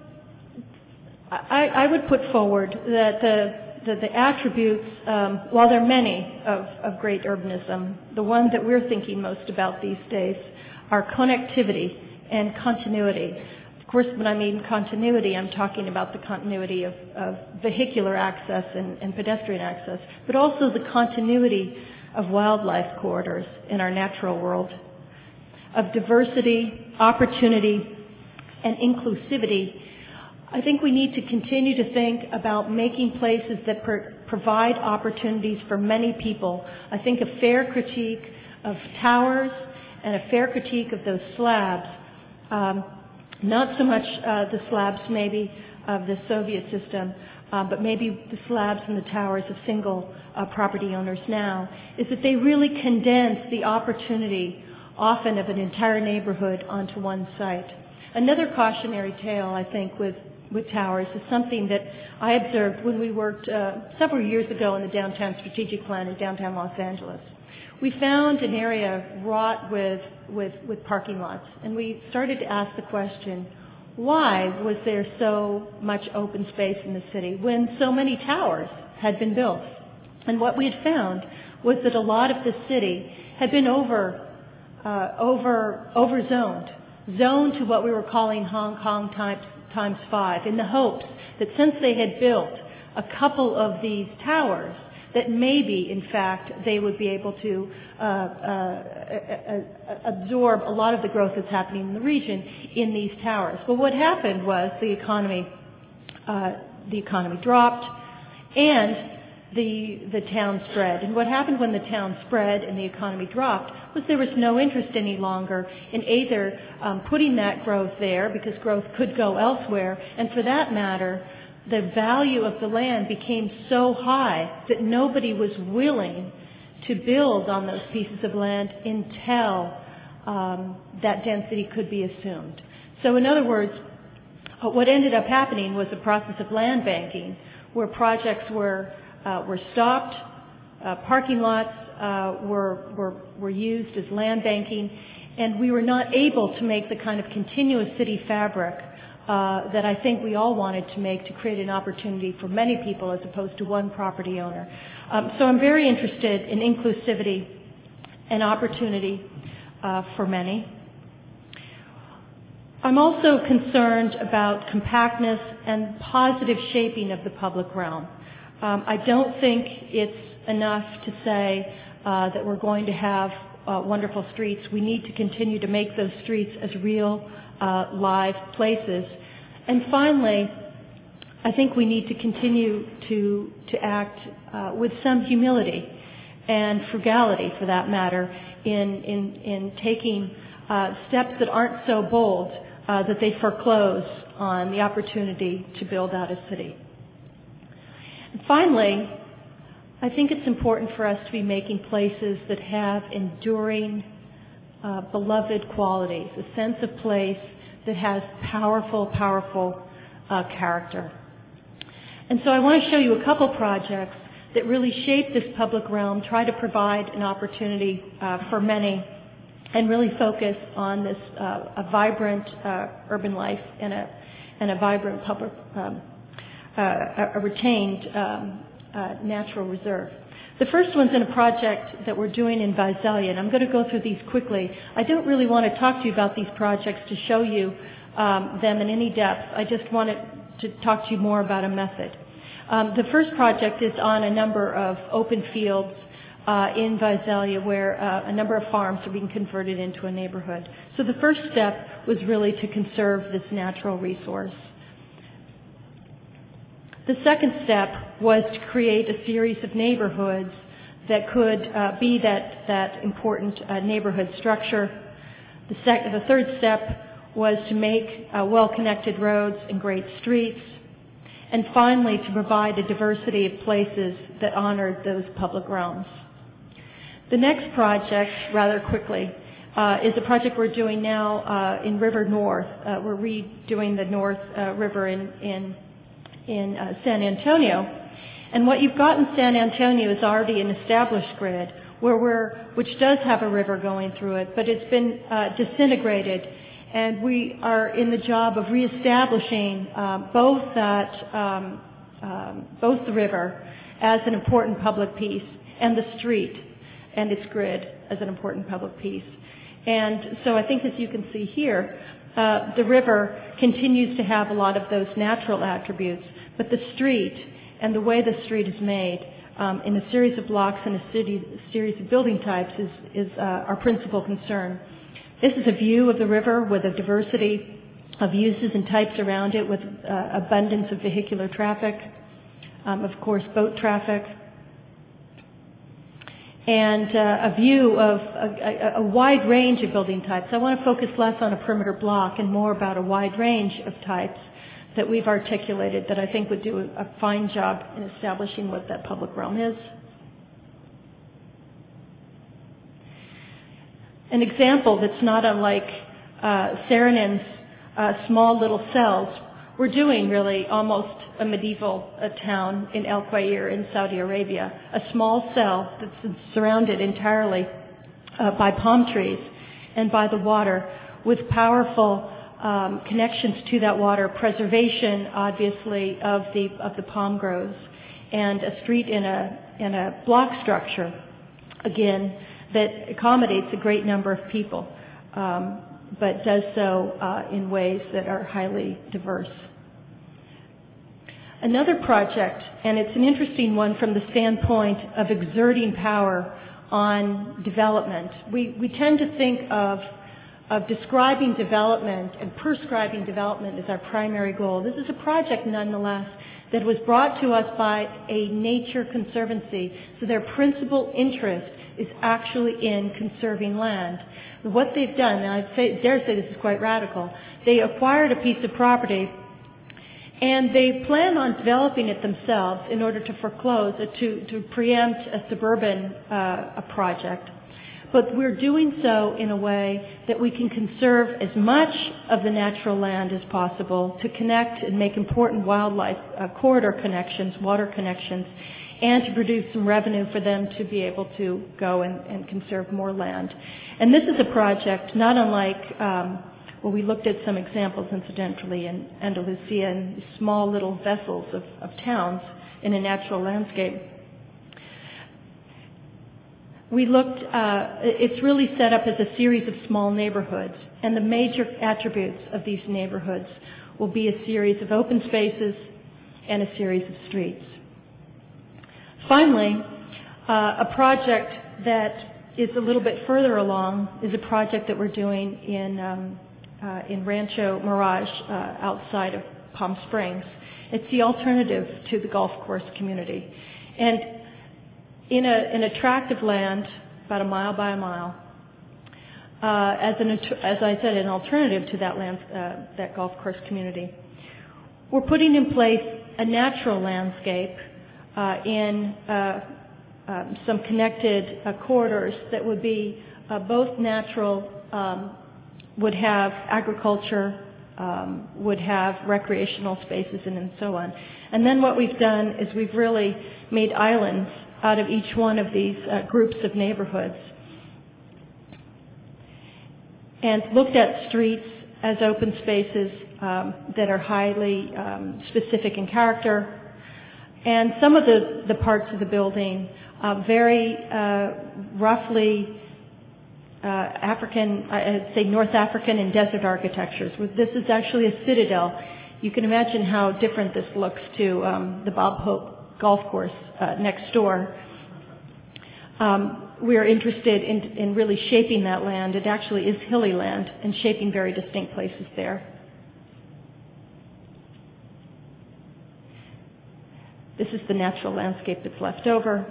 C: I would put forward that the attributes, while there are many of great urbanism, the one that we're thinking most about these days are connectivity and continuity. Of course, when I mean continuity, I'm talking about the continuity of vehicular access and pedestrian access, but also the continuity of wildlife corridors in our natural world, of diversity, opportunity, and inclusivity. I think we need to continue to think about making places that provide opportunities for many people. I think a fair critique of towers and a fair critique of those slabs, not so much the slabs maybe of the Soviet system, but maybe the slabs and the towers of single property owners now, is that they really condense the opportunity often of an entire neighborhood onto one site. Another cautionary tale, I think, with towers is something that I observed when we worked several years ago in the Downtown Strategic Plan in downtown Los Angeles. We found an area wrought with parking lots, and we started to ask the question, why was there so much open space in the city when so many towers had been built? And what we had found was that a lot of the city had been zoned to what we were calling Hong Kong times 5, in the hopes that since they had built a couple of these towers, that maybe, in fact, they would be able to absorb a lot of the growth that's happening in the region in these towers. But what happened was the economy dropped, and the town spread. And what happened when the town spread and the economy dropped was there was no interest any longer in either putting that growth there, because growth could go elsewhere, and for that matter, the value of the land became so high that nobody was willing to build on those pieces of land until that density could be assumed. So in other words, what ended up happening was a process of land banking where projects were stopped, parking lots were used as land banking, and we were not able to make the kind of continuous city fabric that I think we all wanted to make to create an opportunity for many people as opposed to one property owner. So I'm very interested in inclusivity and opportunity for many. I'm also concerned about compactness and positive shaping of the public realm. I don't think it's enough to say that we're going to have wonderful streets. We need to continue to make those streets as real, live places. And finally, I think we need to continue to act with some humility and frugality, for that matter, in taking steps that aren't so bold that they foreclose on the opportunity to build out a city. And finally, I think it's important for us to be making places that have enduring, beloved qualities, a sense of place that has powerful character. And so I want to show you a couple projects that really shape this public realm, try to provide an opportunity for many. and really focus on this a vibrant urban life and a vibrant public, a retained natural reserve. The first one's in a project that we're doing in Visalia, and I'm going to go through these quickly. I don't really want to talk to you about these projects to show you them in any depth. I just wanted to talk to you more about a method. The first project is on a number of open fields in Visalia where a number of farms are being converted into a neighborhood. So the first step was really to conserve this natural resource. The second step was to create a series of neighborhoods that could be that important neighborhood structure. The third step was to make well-connected roads and great streets. And finally, to provide a diversity of places that honored those public realms. The next project, rather quickly, is a project we're doing now in River North. We're redoing the North River in San Antonio. And what you've got in San Antonio is already an established grid which does have a river going through it, but it's been disintegrated. And we are in the job of reestablishing both the river as an important public piece and the street and its grid as an important public piece. And so I think, as you can see here, the river continues to have a lot of those natural attributes, but the street and the way the street is made in a series of blocks and a series of building types is our principal concern. This is a view of the river with a diversity of uses and types around it, with abundance of vehicular traffic, of course boat traffic, and a view of a wide range of building types. I want to focus less on a perimeter block and more about a wide range of types that we've articulated that I think would do a fine job in establishing what that public realm is. An example that's not unlike Saarinen's small little cells. We're doing really almost a medieval town in El Quair in Saudi Arabia, a small cell that's surrounded entirely by palm trees and by the water, with powerful connections to that water, preservation obviously of the palm groves, and a street in a block structure, again, that accommodates a great number of people, but does so in ways that are highly diverse. Another project, and it's an interesting one from the standpoint of exerting power on development. We tend to think of describing development and prescribing development as our primary goal. This is a project, nonetheless, that was brought to us by a nature conservancy, so their principal interest is actually in conserving land. What they've done, and I dare say this is quite radical, they acquired a piece of property and they plan on developing it themselves in order to foreclose, to preempt a suburban project. But we're doing so in a way that we can conserve as much of the natural land as possible to connect and make important wildlife corridor connections, water connections, and to produce some revenue for them to be able to go and conserve more land. And this is a project not unlike, we looked at some examples incidentally in Andalusia, and small little vessels of towns in a natural landscape. We looked, it's really set up as a series of small neighborhoods, and the major attributes of these neighborhoods will be a series of open spaces and a series of streets. Finally, a project that is a little bit further along is a project that we're doing in Rancho Mirage outside of Palm Springs. It's the alternative to the golf course community. And in a tract of land, about a mile by a mile, as I said, an alternative to that land, that golf course community, we're putting in place a natural landscape in some connected corridors that would be both natural, would have agriculture, would have recreational spaces, and so on. And then what we've done is we've really made islands out of each one of these groups of neighborhoods. and looked at streets as open spaces that are highly specific in character. And some of the parts of the building very roughly African, I'd say North African and desert architectures. This is actually a citadel. You can imagine how different this looks to the Bob Hope golf course next door. We are interested in really shaping that land. It actually is hilly land, and shaping very distinct places there. This is the natural landscape that's left over.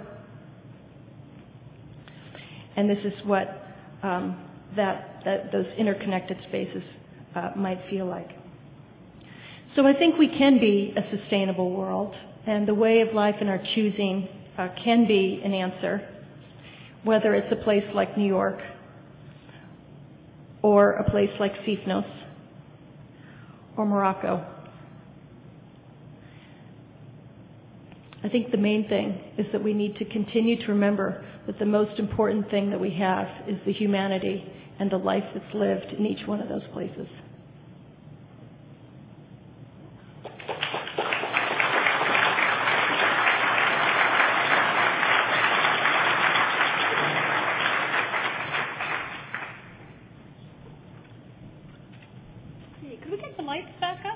C: And this is what those interconnected spaces might feel like. So I think we can be a sustainable world, and the way of life and our choosing can be an answer, whether it's a place like New York or a place like Sifnos or Morocco. I think the main thing is that we need to continue to remember that the most important thing that we have is the humanity and the life that's lived in each one of those places.
A: Could we get the lights back up?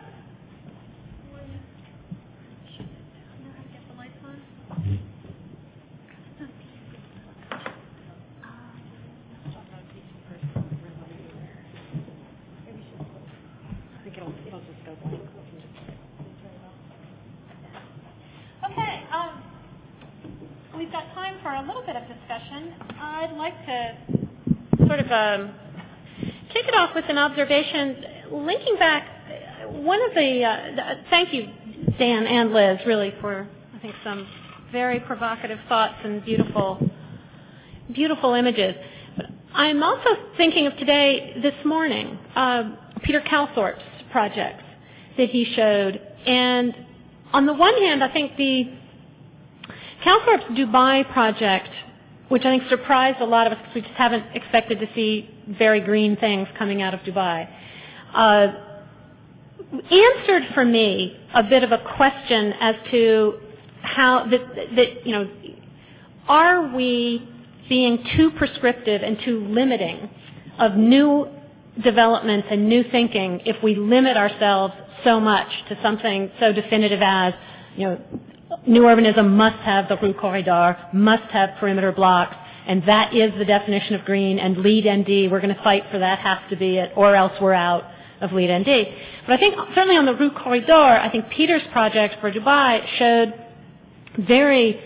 A: We've got time for a little bit of discussion. I'd like to sort of kick it off with an observation, linking back one of the, thank you, Dan and Liz, really, for, I think, some very provocative thoughts and beautiful images. But I'm also thinking of today, this morning, Peter Calthorpe's projects that he showed. And on the one hand, I think the Calthorpe's Dubai project, which I think surprised a lot of us because we just haven't expected to see very green things coming out of Dubai, answered for me a bit of a question as to how are we being too prescriptive and too limiting of new developments and new thinking if we limit ourselves so much to something so definitive as, new urbanism must have the Rue Corridor, must have perimeter blocks, and that is the definition of green, and LEED ND, we're going to fight for that, has to be it, or else we're out of LEED ND. But I think certainly on the Rue Corridor, I think Peter's project for Dubai showed very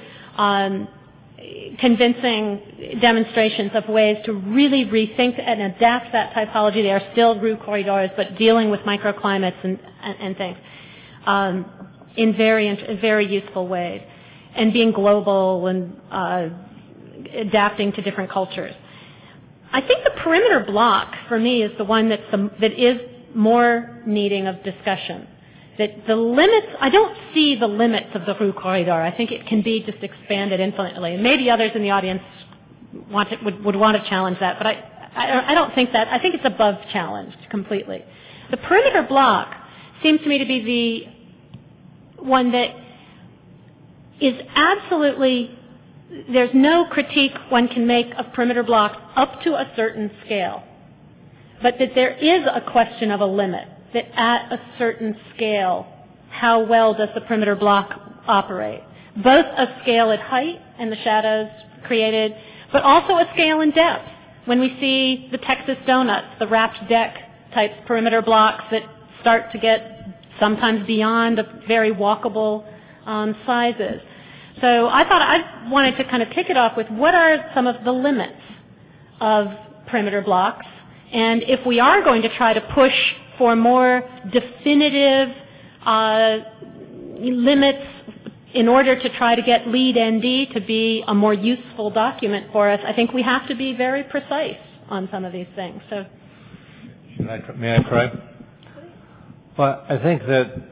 A: convincing demonstrations of ways to really rethink and adapt that typology. They are still Rue Corridors, but dealing with microclimates and things. In very useful ways, and being global and adapting to different cultures. I think the perimeter block for me is the one that is more needing of discussion. That the limits, I don't see the limits of the Rue Corridor. I think it can be just expanded infinitely, and maybe others in the audience would want to challenge that, but I don't think that. I think it's above challenged completely. The perimeter block seems to me to be the one that is absolutely, there's no critique one can make of perimeter blocks up to a certain scale, but that there is a question of a limit, that at a certain scale, how well does the perimeter block operate? Both a scale at height and the shadows created, but also a scale in depth. When we see the Texas donuts, the wrapped deck type perimeter blocks that start to get sometimes beyond very walkable sizes. So I thought I wanted to kind of kick it off with what are some of the limits of perimeter blocks, and if we are going to try to push for more definitive limits in order to try to get LEED ND to be a more useful document for us, I think we have to be very precise on some of these things. So,
B: may I try? Well, I think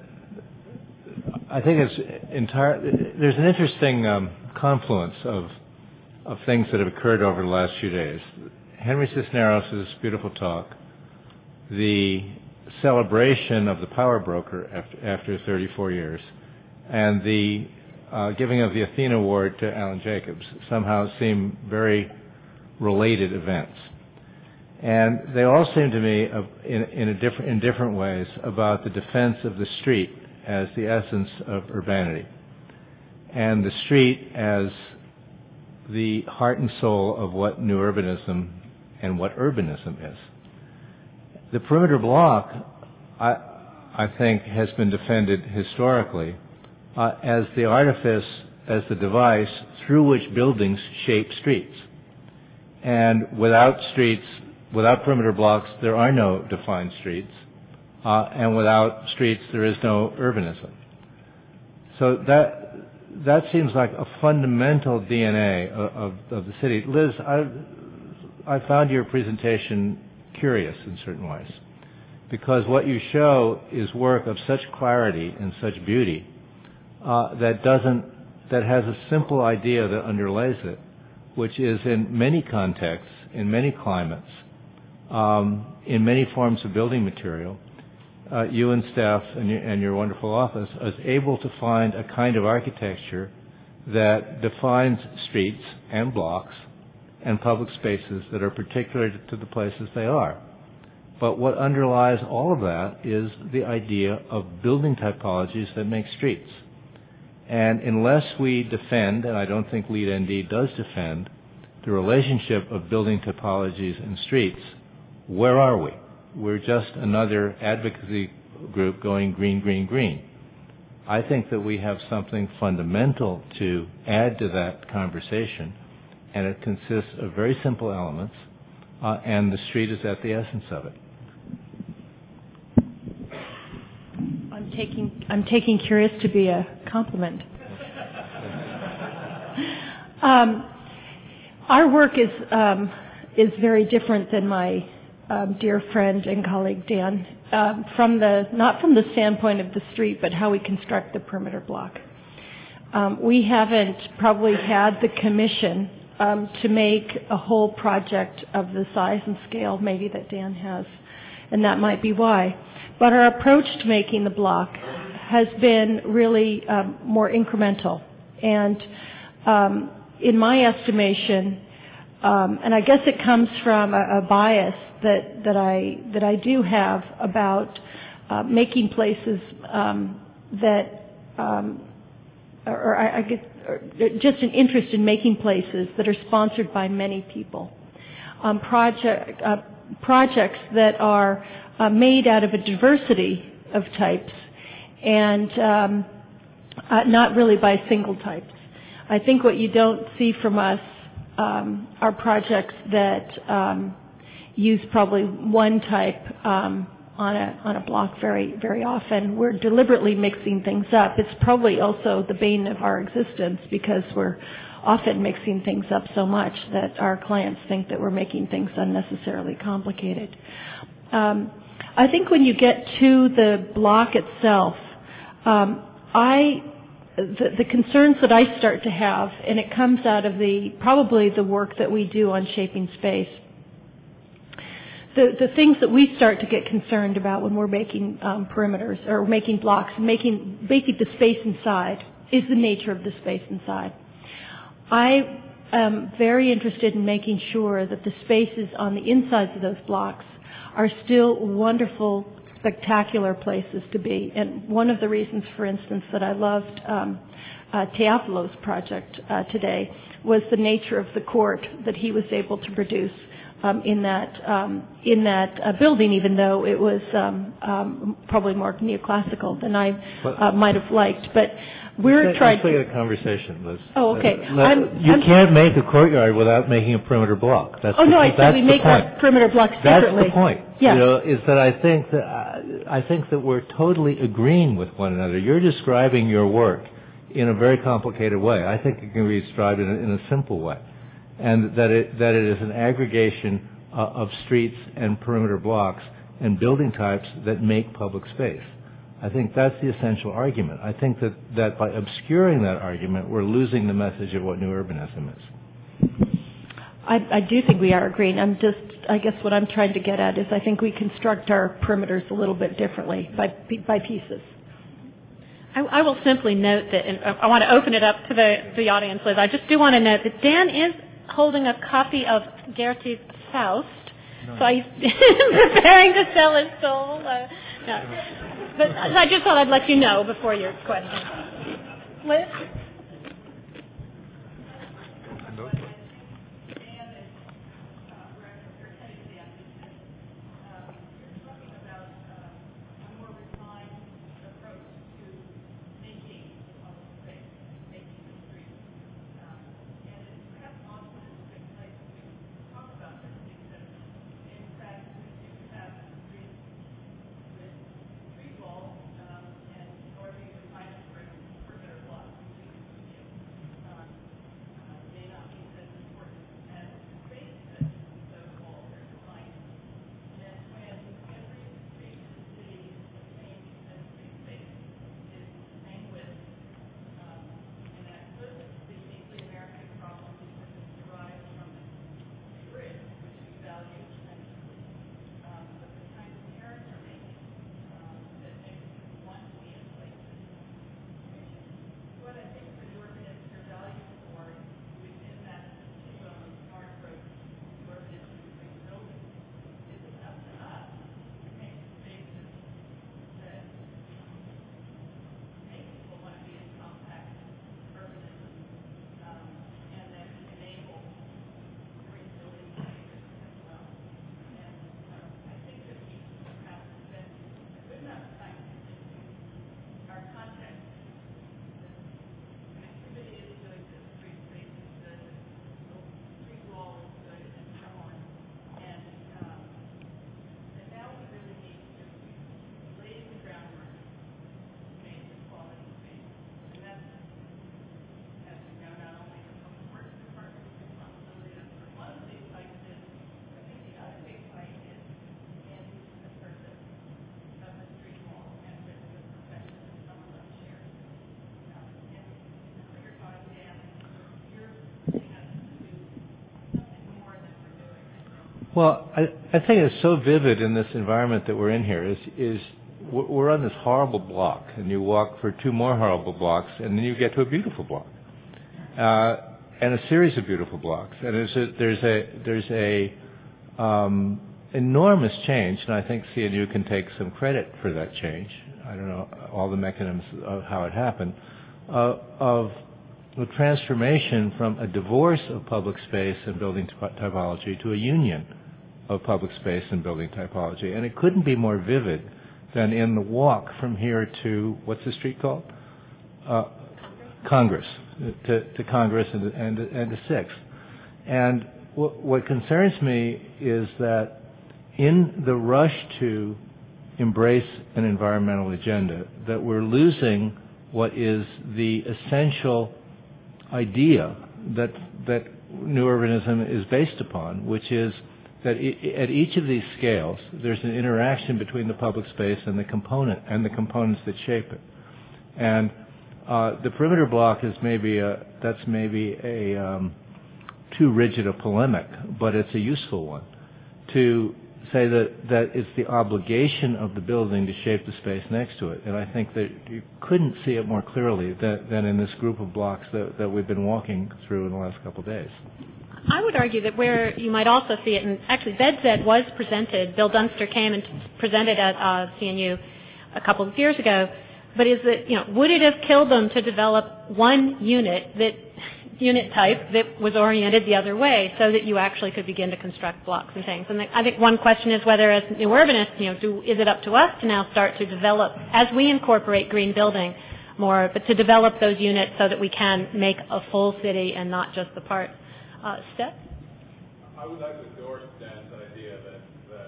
B: it's there's an interesting confluence of things that have occurred over the last few days. Henry Cisneros' beautiful talk, the celebration of the power broker after 34 years and the giving of the Athena Award to Alan Jacobs somehow seem very related events. And they all seem to me, in different ways, about the defense of the street as the essence of urbanity, and the street as the heart and soul of what new urbanism and what urbanism is. The perimeter block, I think, has been defended historically as the artifice, as the device through which buildings shape streets. And without streets, without perimeter blocks, there are no defined streets. And without streets, there is no urbanism. So that seems like a fundamental DNA of the city. Liz, I found your presentation curious in certain ways, because what you show is work of such clarity and such beauty that has a simple idea that underlays it, which is in many contexts, in many climates, in many forms of building material, you and staff and your wonderful office is able to find a kind of architecture that defines streets and blocks and public spaces that are particular to the places they are. But what underlies all of that is the idea of building typologies that make streets. And unless we defend, and I don't think LEED ND does defend, the relationship of building typologies and streets, where are we? We're just another advocacy group going green, green, green. I think that we have something fundamental to add to that conversation, and it consists of very simple elements, and the street is at the essence of it.
C: I'm taking curious to be a compliment. Our work is very different than my dear friend and colleague Dan, not from the standpoint of the street, but how we construct the perimeter block. We haven't probably had the commission to make a whole project of the size and scale maybe that Dan has, and that might be why. But our approach to making the block has been really more incremental. And in my estimation, and I guess it comes from a bias that I do have about making places just an interest in making places that are sponsored by many people. Projects that are made out of a diversity of types and not really by single types. I think what you don't see from us are projects that use probably one type on a block very, very often. We're deliberately mixing things up. It's probably also the bane of our existence because we're often mixing things up so much that our clients think that we're making things unnecessarily complicated. I think when you get to the block itself, the concerns that I start to have, and it comes out of probably the work that we do on shaping space, the things that we start to get concerned about when we're making perimeters or making blocks, making the space inside, is the nature of the space inside. I am very interested in making sure that the spaces on the insides of those blocks are still wonderful, spectacular places to be. And one of the reasons, for instance, that I loved Teofilo's project today was the nature of the court that he was able to produce in that building, even though it was probably more neoclassical than I might have liked. But we're trying to
B: a conversation, Liz.
C: Oh, okay.
B: You can't make a courtyard without making a perimeter block.
C: I said we make our perimeter blocks differently.
B: That's the point.
C: Yeah.
B: Is that I think that we're totally agreeing with one another. You're describing your work in a very complicated way. I think it can be described in a simple way, and that it is an aggregation of streets and perimeter blocks and building types that make public space. I think that's the essential argument. I think that by obscuring that argument, we're losing the message of what new urbanism is.
C: I do think we are agreeing. I'm just I guess what I'm trying to get at is I think we construct our perimeters a little bit differently by pieces.
A: I will simply note that, and I want to open it up to the audience, Liz. I just do want to note that Dan is holding a copy of Goethe's Faust, so he's preparing to sell his soul. No. But I just thought I'd let you know before your question. Liz?
B: Well, I think it's so vivid in this environment that we're in here is we're on this horrible block, and you walk for two more horrible blocks, and then you get to a beautiful block, and a series of beautiful blocks. And there's a enormous change, and I think CNU can take some credit for that change. I don't know all the mechanisms of how it happened, of the transformation from a divorce of public space and building typology to a union of public space and building typology. And it couldn't be more vivid than in the walk from here to, what's the street called? Congress, to Congress and to Sixth. And what concerns me is that in the rush to embrace an environmental agenda, that we're losing what is the essential idea that new urbanism is based upon, which is that at each of these scales, there's an interaction between the public space and the components that shape it. And the perimeter block is maybe a too rigid a polemic, but it's a useful one to say that it's the obligation of the building to shape the space next to it. And I think that you couldn't see it more clearly than in this group of blocks that we've been walking through in the last couple of days.
A: I would argue that where you might also see it, and actually BedZed was presented, Bill Dunster came and presented at CNU a couple of years ago, but is that, would it have killed them to develop one unit type that was oriented the other way so that you actually could begin to construct blocks and things? And I think one question is whether as new urbanists, is it up to us to now start to develop, as we incorporate green building more, but to develop those units so that we can make a full city and not just the parts. Steph?
D: I would like to endorse Dan's idea that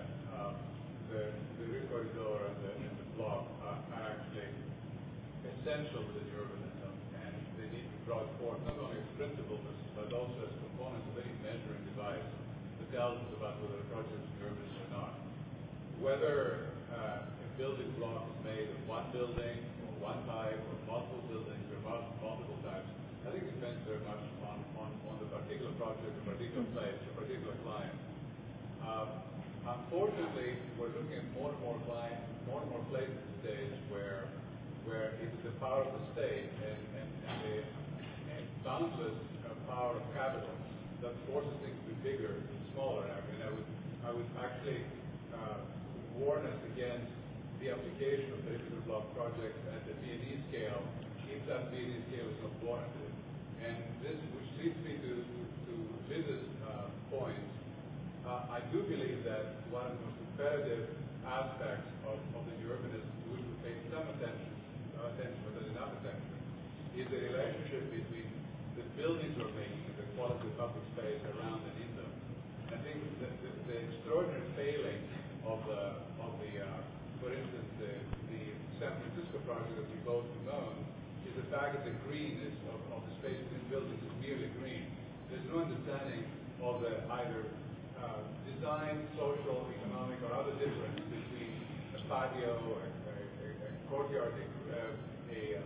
D: the rue corridor and the block are actually essential to the urbanism, and they need to be brought forth not only as principles but also as components of any measuring device that tells us about whether a project is urbanist or not. Whether a building block is made of one building or one type or multiple buildings or multiple types, I think it depends very much on the particular project, a particular place, a particular client. Unfortunately, we're looking at more and more places today where it's the power of the state and the boundless power of capital that forces things to be bigger and smaller. I mean, I would actually warn us against the application of perimeter block projects at the B&E scale if that B&E scale is not warranted. And this, which leads me to Liz's points. I do believe that one of the most imperative aspects of the new urbanism, to which we pay some attention, but not enough attention, is the relationship between the buildings we're making and the quality of public space around and in them. I think the extraordinary failing of for instance, the San Francisco project that we both known is the fact that the greenness of the space between buildings is merely green. There's no understanding of the either design, social, economic, or other difference between a patio, a courtyard, a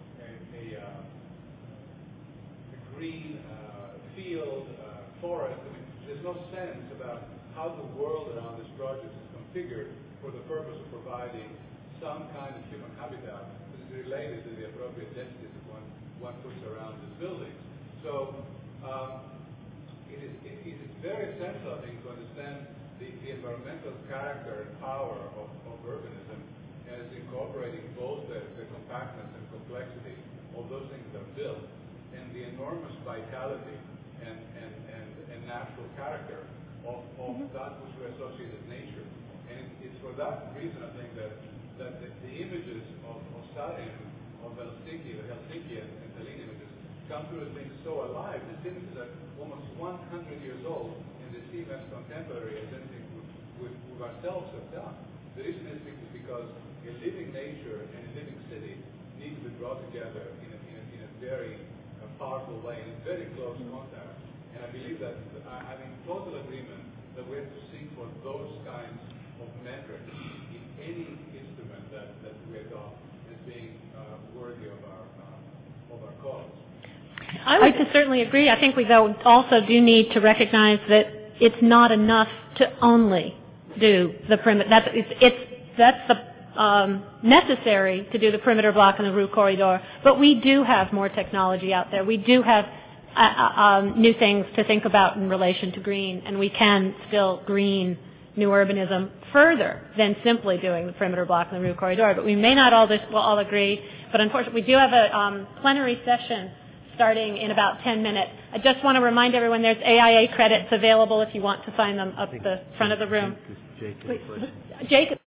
D: green field, forest. I mean, there's no sense about how the world around this project is configured for the purpose of providing some kind of human habitat that is related to the appropriate densities that one puts around these buildings. So it is very essential, I think, to understand the environmental character and power of urbanism as incorporating both the compactness and complexity of those things that are built and the enormous vitality and natural character of that which we associate as nature. And it's for that reason, I think, that the images of Sarin, of Helsinki, the Helsinki and Tallinn images, come through as being so alive. These images are almost 100 years old, and they seem as contemporary as anything we ourselves have done. The reason is because a living nature and a living city need to be brought together in a very powerful way, in very close contact. And I believe that I'm in total agreement that we have to seek for those kinds of metrics in any instrument that we adopt as being worthy of our cause.
A: I would certainly agree. I think we though also do need to recognize that it's not enough to only do the perimeter. That's necessary to do the perimeter block and the Rue Corridor. But we do have more technology out there. We do have new things to think about in relation to green, and we can still green new urbanism further than simply doing the perimeter block and the Rue Corridor. But we may not all agree. But unfortunately, we do have a plenary session starting in about 10 minutes. I just want to remind everyone there's AIA credits available if you want to find them up the front of the room. Jacob.